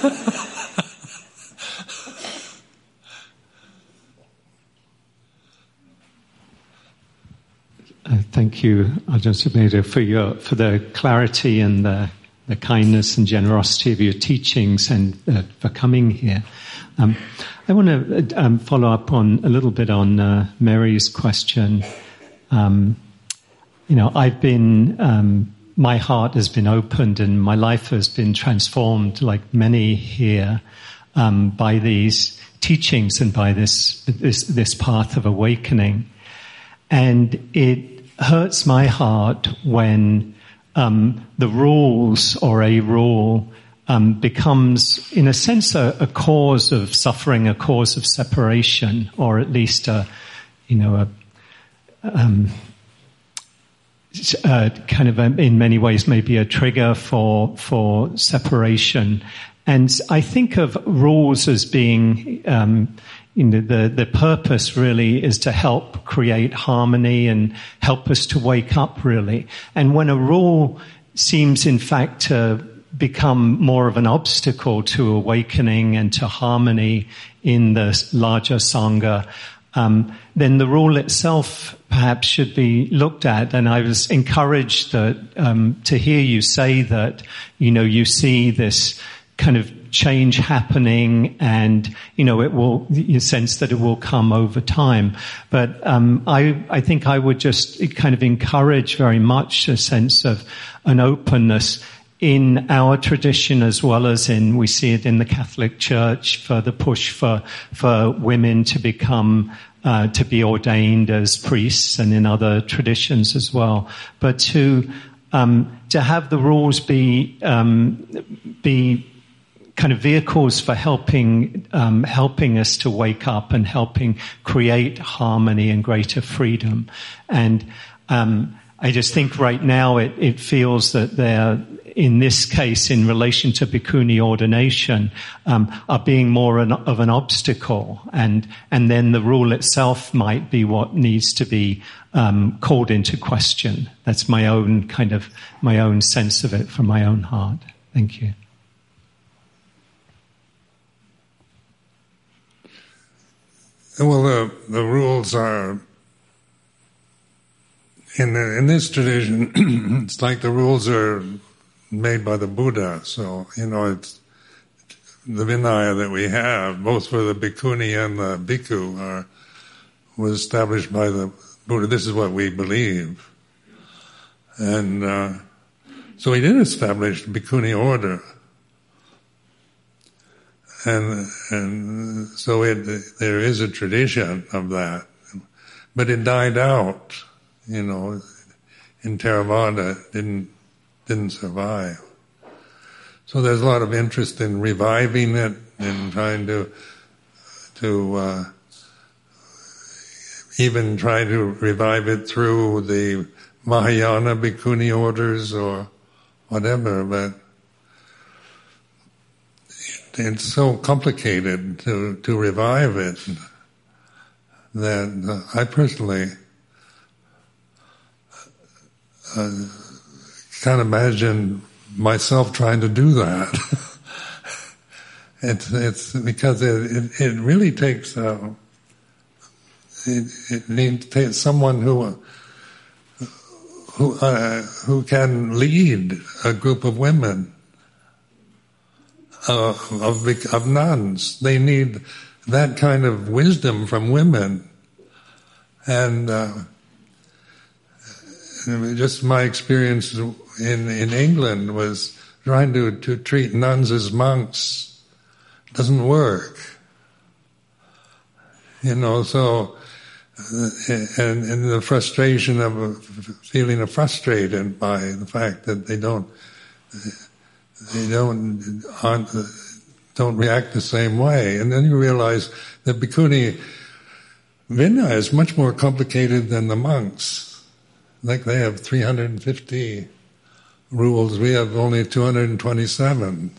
uh, thank you, Ajahn Sumedho, for your for the clarity and the the kindness and generosity of your teachings and uh, for coming here. Um, I want to um, follow up on a little bit on uh, Mary's question. Um, you know, I've been, um, my heart has been opened and my life has been transformed, like many here, um, by these teachings and by this, this this path of awakening. And it hurts my heart when Um, the rules or a rule um, becomes, in a sense, a, a cause of suffering, a cause of separation, or at least a, you know, a, um, a kind of, a, in many ways, maybe a trigger for for separation. And I think of rules as being, um, you know, the, the purpose really is to help create harmony and help us to wake up, really. And when a rule seems, in fact, to become more of an obstacle to awakening and to harmony in the larger Sangha, um, then the rule itself perhaps should be looked at. And I was encouraged that, um, to hear you say that, you know, you see this kind of change happening and, you know, it will, you sense that it will come over time. But, um, I, I think I would just kind of encourage very much a sense of an openness in our tradition as well as in, we see it in the Catholic Church for the push for, for women to become, uh, to be ordained as priests and in other traditions as well. But to, um, to have the rules be, um, be, kind of vehicles for helping um, helping us to wake up and helping create harmony and greater freedom. And um, I just think right now it, it feels that they're, in this case, in relation to bhikkhuni ordination, um, are being more an, of an obstacle. And and then the rule itself might be what needs to be um, called into question. That's my own kind of, my own sense of it from my own heart. Thank you. Well, the, the rules are, in the, in this tradition, it's like the rules are made by the Buddha. So, you know, it's the Vinaya that we have, both for the bhikkhuni and the bhikkhu, are, was established by the Buddha. This is what we believe. And uh, so he did establish the bhikkhuni order. And and so it, there is a tradition of that, but it died out. You know, in Theravada, it didn't didn't survive. So there's a lot of interest in reviving it and trying to to uh, even try to revive it through the Mahayana bhikkhuni orders or whatever, but it's so complicated to, to revive it that uh, I personally uh, can't imagine myself trying to do that. it's it's because it it, it really takes uh, it, it needs someone who who uh, who can lead a group of women. Uh, of of nuns. They need that kind of wisdom from women. And uh, just my experience in, in England was trying to, to treat nuns as monks. Doesn't work. You know, so, uh, and, and the frustration of feeling frustrated by the fact that they don't They don't aren't, don't react the same way, and then you realize that bhikkhuni Vinaya is much more complicated than the monks. Like they have three hundred fifty rules, we have only two hundred twenty-seven.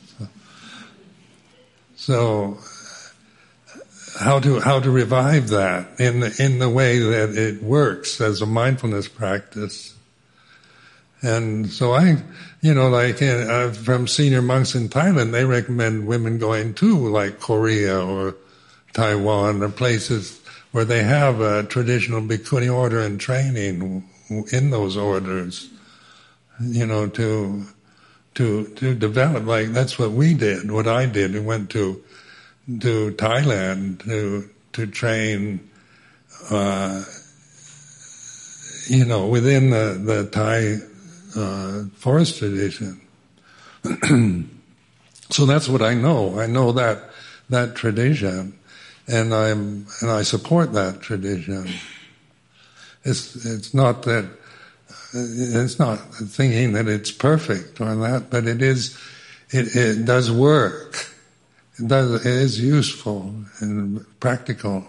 So, how to how to revive that in the, in the way that it works as a mindfulness practice? And so I, you know, like uh, from senior monks in Thailand, they recommend women going to like Korea or Taiwan or places where they have a traditional bhikkhuni order and training in those orders, you know, to to to develop. Like that's what we did, what I did. We went to to Thailand to to train, uh, you know, within the, the Thai Uh, forest tradition. So that's what I know. I know that that tradition, and I'm and I support that tradition. It's it's not that it's not thinking that it's perfect or that, but it is. It, it does work. It does. It is useful and practical.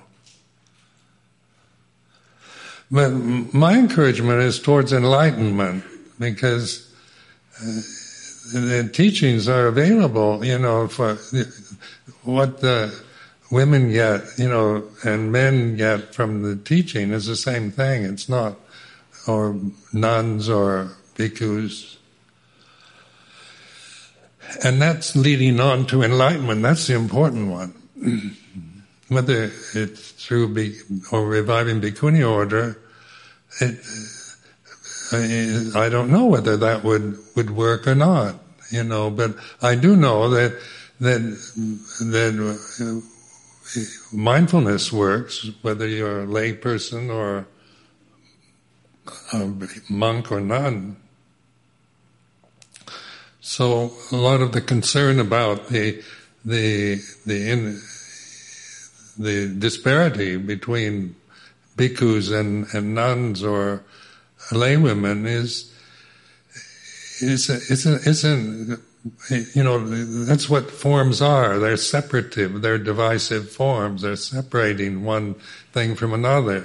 But my encouragement is towards enlightenment. Because uh, the teachings are available, you know, for what the women get, you know, and men get from the teaching is the same thing. It's not, or nuns or bhikkhus. And that's leading on to enlightenment. That's the important one. Whether it's through be, or reviving Bhikkhuni order, it, I, I don't know whether that would, would work or not, you know. But I do know that that that mindfulness works, whether you're a lay person or a monk or nun. So a lot of the concern about the the the in, the disparity between bhikkhus and, and nuns or laywomen is is is isn't you know that's what forms are. They're separative. They're divisive forms. They're separating one thing from another.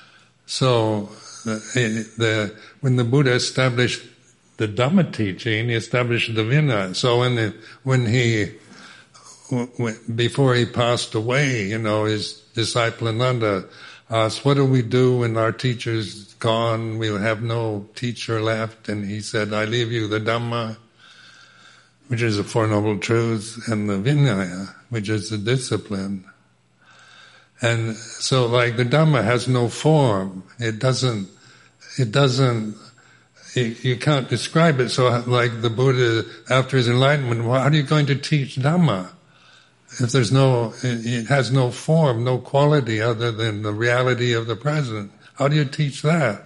So the, the when the Buddha established the Dhamma teaching, he established the Vinaya. So when the, when he before he passed away, you know, his disciple Ananda asked, "What do we do when our teacher's gone? We have no teacher left." And he said, "I leave you the Dhamma, which is the Four Noble Truths, and the Vinaya, which is the discipline." And so, like, the Dhamma has no form. It doesn't. It doesn't. You can't describe it. So, like the Buddha, after his enlightenment, how are you going to teach Dhamma? If there's no, it has no form, no quality other than the reality of the present. How do you teach that?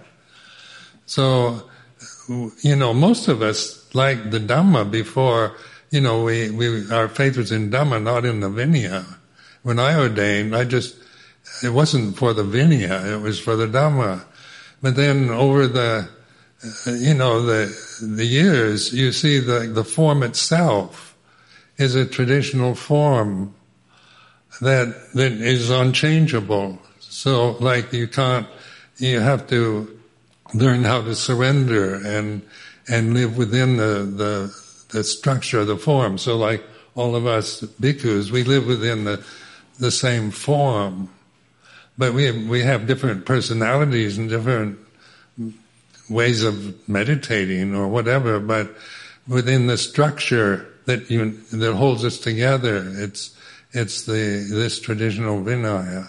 So, you know, most of us like the Dhamma before, you know, we, we our faith was in Dhamma, not in the Vinaya. When I ordained, I just, it wasn't for the Vinaya, it was for the Dhamma. But then over the, you know, the the years, you see the the form itself is a traditional form that that is unchangeable. So, like, you can't, you have to learn how to surrender and and live within the the, the structure of the form. So, like all of us bhikkhus, we live within the the same form, but we we have different personalities and different ways of meditating or whatever. But within the structure that you that holds us together, it's it's the this traditional Vinaya.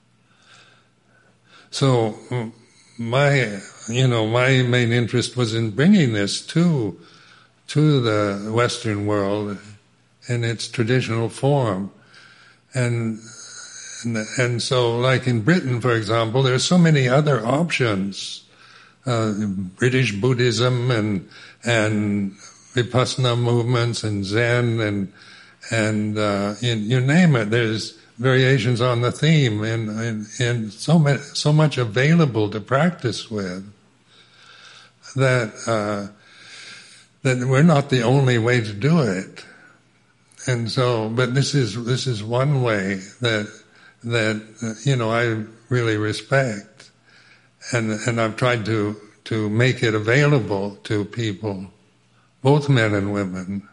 So my you know my main interest was in bringing this to to the Western world in its traditional form, and and, and so like in Britain, for example, there's so many other options, uh, British Buddhism and and Vipassana movements and Zen and and uh, in, you name it. There's variations on the theme, and and, and so much so much available to practice with. That uh, that we're not the only way to do it, and so but this is this is one way that that uh, you know I really respect, and and I've tried to to make it available to people, both men and women,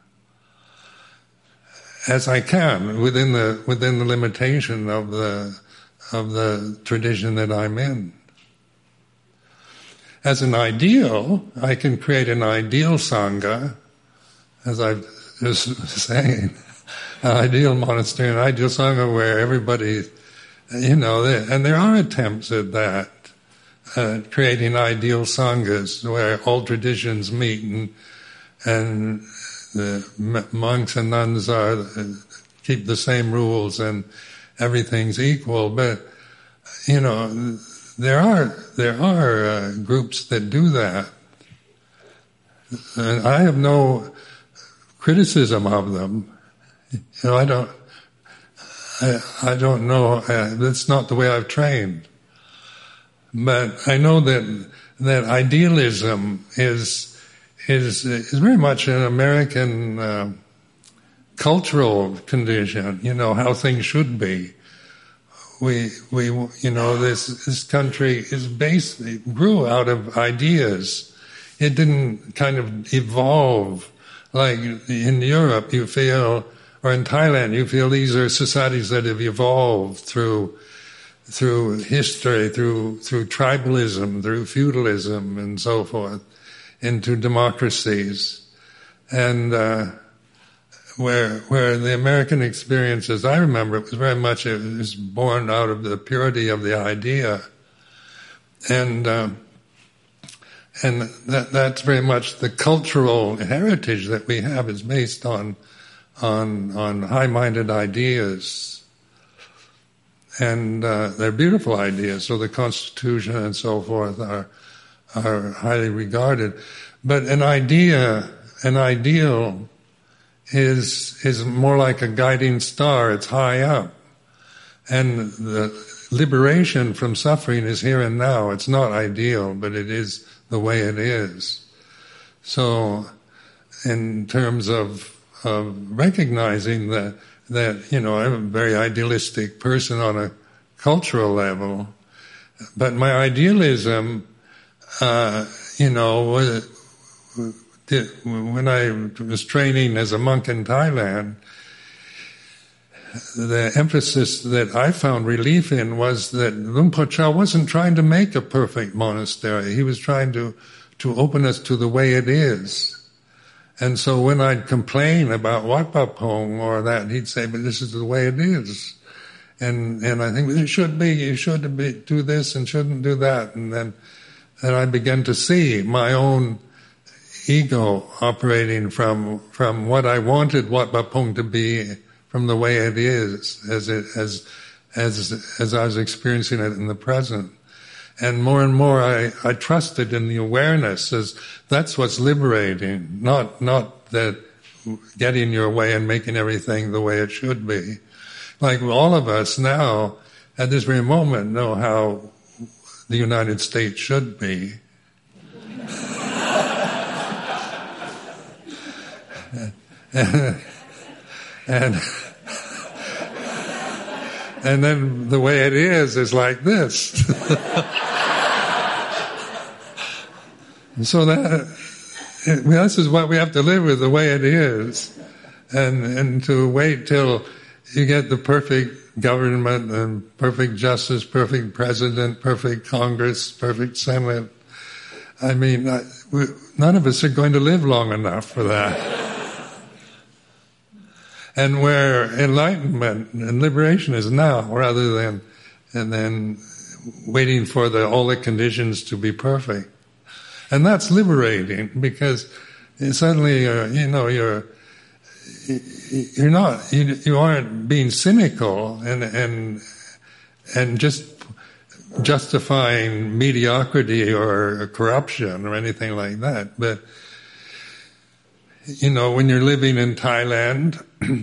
as I can within the within the limitation of the of the tradition that I'm in. As an ideal, I can create an ideal sangha, as I was saying, an ideal monastery, an ideal sangha where everybody, you know, and there are attempts at that, uh, creating ideal sanghas where all traditions meet and and the monks and nuns are keep the same rules and everything's equal. But you know, there are there are uh, groups that do that, and I have no criticism of them. You know, I don't I, I don't know. Uh, that's not the way I've trained. But I know that that idealism is. Is is very much an American uh, cultural condition. You know how things should be. We we you know this this country is based it grew out of ideas. It didn't kind of evolve like in Europe. You feel or in Thailand, you feel these are societies that have evolved through through history, through through tribalism, through feudalism, and so forth, into democracies, and uh, where where the American experience, as I remember, it was very much it was born out of the purity of the idea, and uh, and that that's very much the cultural heritage that we have is based on on on high-minded ideas. And uh, they're beautiful ideas, so the Constitution and so forth are are highly regarded. But an idea, an ideal, is is more like a guiding star. It's high up, and the liberation from suffering is here and now. It's not ideal, but it is the way it is. So, in terms of of recognizing that. That, you know, I'm a very idealistic person on a cultural level, but my idealism, uh, you know, when I was training as a monk in Thailand, the emphasis that I found relief in was that Luang Por Chah wasn't trying to make a perfect monastery. He was trying to, to open us to the way it is. And so when I'd complain about Wat Pah Pong or that, he'd say, but this is the way it is. And and I think it should be, you should be, do this and shouldn't do that. And then, then I began to see my own ego operating from from what I wanted Wat Pah Pong to be, from the way it is, as it as as as I was experiencing it in the present. And more and more I, I trusted in the awareness as that's what's liberating, not not that getting your way and making everything the way it should be. Like all of us now, at this very moment, know how the United States should be. and, and And then the way it is is like this. And so that this is what we have to live with, the way it is, and and to wait till you get the perfect government and perfect justice, perfect president, perfect Congress, perfect Senate. I mean, I, we, none of us are going to live long enough for that. And where enlightenment and liberation is now, rather than and then waiting for the, all the conditions to be perfect, and that's liberating because suddenly you're, you know you're you're not you, you aren't being cynical and and and just justifying mediocrity or corruption or anything like that, but. You know, when you're living in Thailand,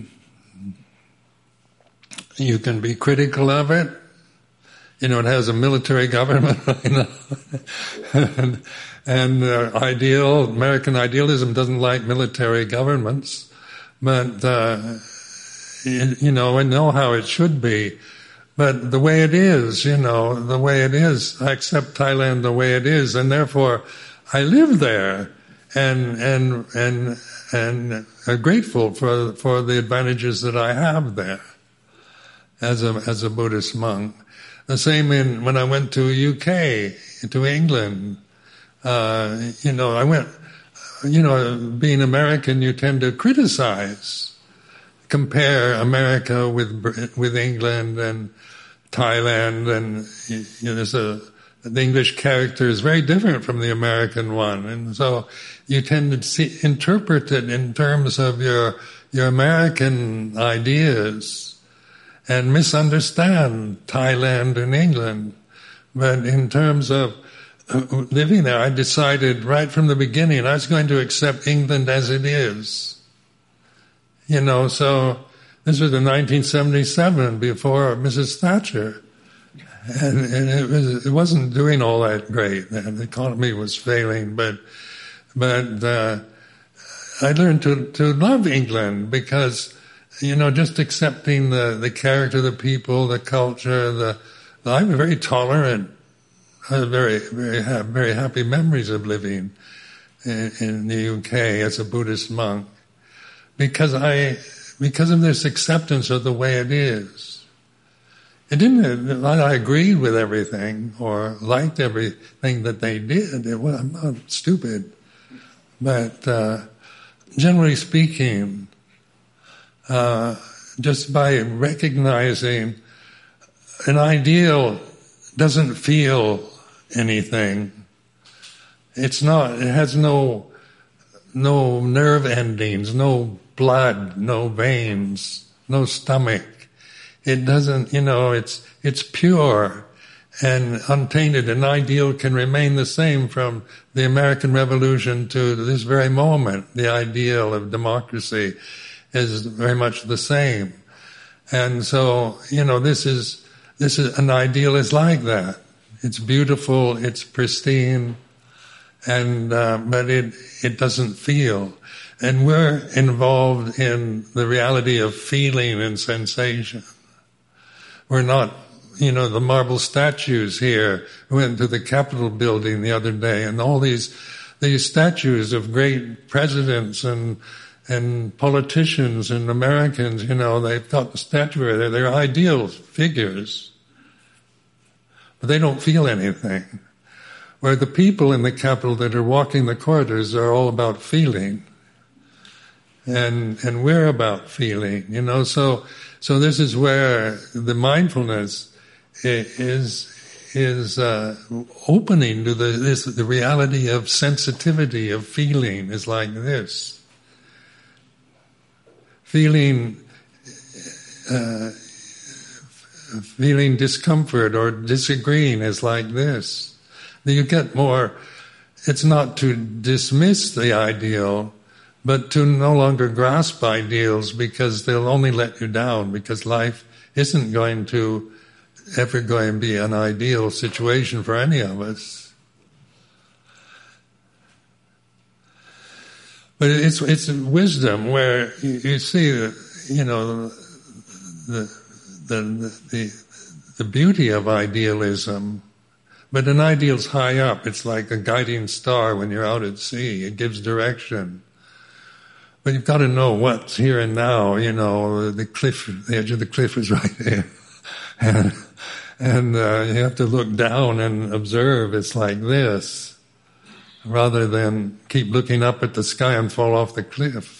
you can be critical of it. You know, it has a military government, you know. and, and uh, ideal, American idealism doesn't like military governments. But, uh, you, you know, I know how it should be. But the way it is, you know, the way it is, I accept Thailand the way it is, and therefore I live there. And and and and are grateful for for the advantages that I have there as a as a Buddhist monk. The same in when I went to U K, to England. Uh, you know, I went. You know, being American, you tend to criticize, compare America with with England and Thailand, and you know, there's a. The English character is very different from the American one, and so you tend to see, interpret it in terms of your your American ideas and misunderstand Thailand and England. But in terms of living there, I decided right from the beginning I was going to accept England as it is. You know, so this was in nineteen seventy-seven, before Missus Thatcher. And, and it, was, it wasn't doing all that great. The economy was failing, but but uh, I learned to, to love England because, you know, just accepting the, the character of the people, the culture, the, the I'm very tolerant. I have very very have very happy memories of living in, in the U K as a Buddhist monk because I because of this acceptance of the way it is. It didn't, I agreed with everything or liked everything that they did. It, well, I'm not stupid. But uh, generally speaking, uh, just by recognizing an ideal doesn't feel anything. It's not, it has no, no nerve endings, no blood, no veins, no stomach. It doesn't, you know, it's, it's pure and untainted. An ideal can remain the same from the American Revolution to this very moment. The ideal of democracy is very much the same. And so, you know, this is, this is, an ideal is like that. It's beautiful, it's pristine, and, uh, but it, it doesn't feel. And we're involved in the reality of feeling and sensation. We're not, you know, the marble statues here. We went to the Capitol building the other day, and all these, these statues of great presidents and, and politicians and Americans, you know, they've got the statuary there. They're ideal figures. But they don't feel anything. Where the people in the Capitol that are walking the corridors are all about feeling. And, and we're about feeling, you know, so, so this is where the mindfulness is, is, uh, opening to the, this, the reality of sensitivity, of feeling is like this. Feeling, uh, feeling discomfort or disagreeing is like this. You get more, it's not to dismiss the ideal, but to no longer grasp ideals because they'll only let you down, because life isn't going to ever going to be an ideal situation for any of us. But it's it's wisdom where you, you see, you know, the, the the the beauty of idealism. But an ideal's high up. It's like a guiding star when you're out at sea. It gives direction. But you've got to know what's here and now. You know, the cliff, the edge of the cliff is right there. And, and uh, you have to look down and observe it's like this, rather than keep looking up at the sky and fall off the cliff.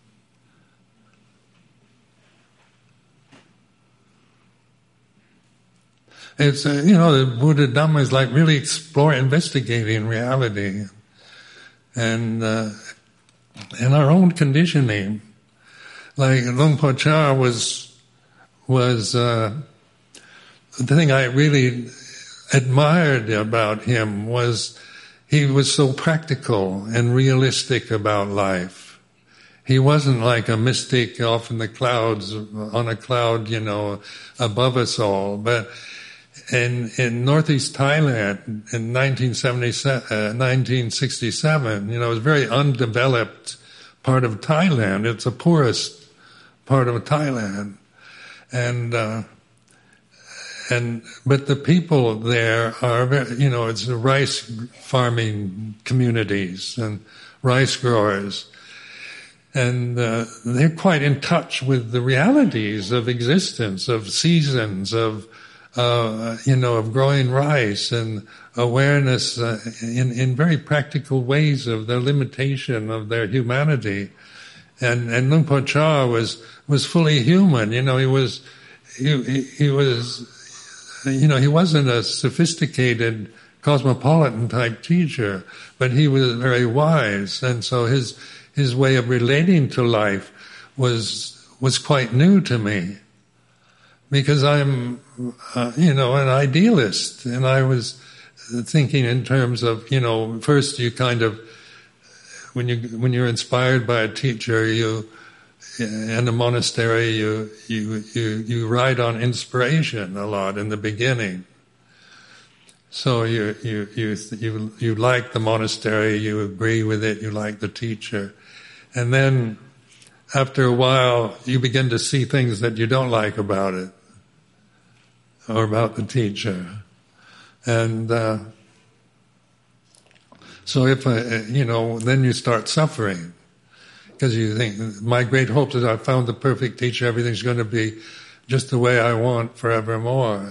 It's, uh, you know, the Buddha Dhamma is like really exploring, investigating reality. And, uh, and our own conditioning. Like Luang Por Chah was, was, uh, the thing I really admired about him was he was so practical and realistic about life. He wasn't like a mystic off in the clouds, on a cloud, you know, above us all, but In, in northeast Thailand in nineteen seventy-seven, uh, nineteen sixty-seven, you know, it was a very undeveloped part of Thailand. It's the poorest part of Thailand. And, uh, and, but the people there are very, you know, it's rice farming communities and rice growers. And, uh, they're quite in touch with the realities of existence, of seasons, of, Uh, you know, of growing rice and awareness uh, in, in very practical ways of their limitation of their humanity. And, and Luang Por Chah was, was fully human. You know, he was, he, he, he was, you know, he wasn't a sophisticated cosmopolitan type teacher, but he was very wise. And so his, his way of relating to life was, was quite new to me. Because I'm, uh, you know, an idealist, and I was thinking in terms of, you know, first you kind of, when you when you're inspired by a teacher, you in a monastery, you you you you ride on inspiration a lot in the beginning. So you you you you you like the monastery, you agree with it, you like the teacher, and then after a while, you begin to see things that you don't like about it, or about the teacher. And uh, so if, uh, you know, then you start suffering. because you think, my great hope is I found the perfect teacher, everything's going to be just the way I want forevermore.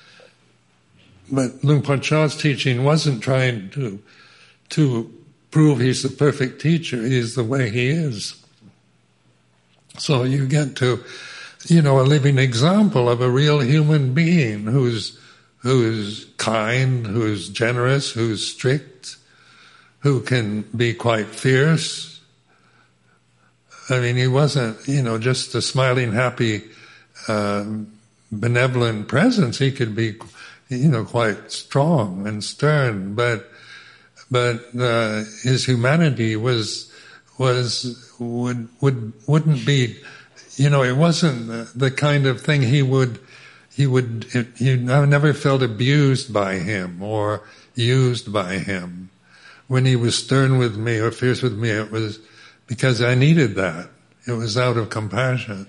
But Luang Por Chah's teaching wasn't trying to to prove he's the perfect teacher, he's the way he is. So you get to, you know, a living example of a real human being who's who's kind, who's generous, who's strict, who can be quite fierce. I mean, he wasn't, you know, just a smiling, happy, uh, benevolent presence. He could be, you know, quite strong and stern, but but uh, his humanity was was would would wouldn't be, you know, it wasn't the kind of thing he would he would he never felt abused by him or used by him. When he was stern with me or fierce with me, it was because I needed that. It was out of compassion.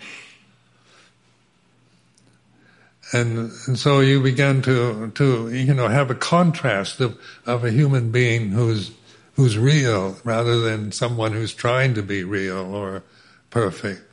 And, and so you began to, to, you know, have a contrast of, of a human being who's, who's real rather than someone who's trying to be real or perfect.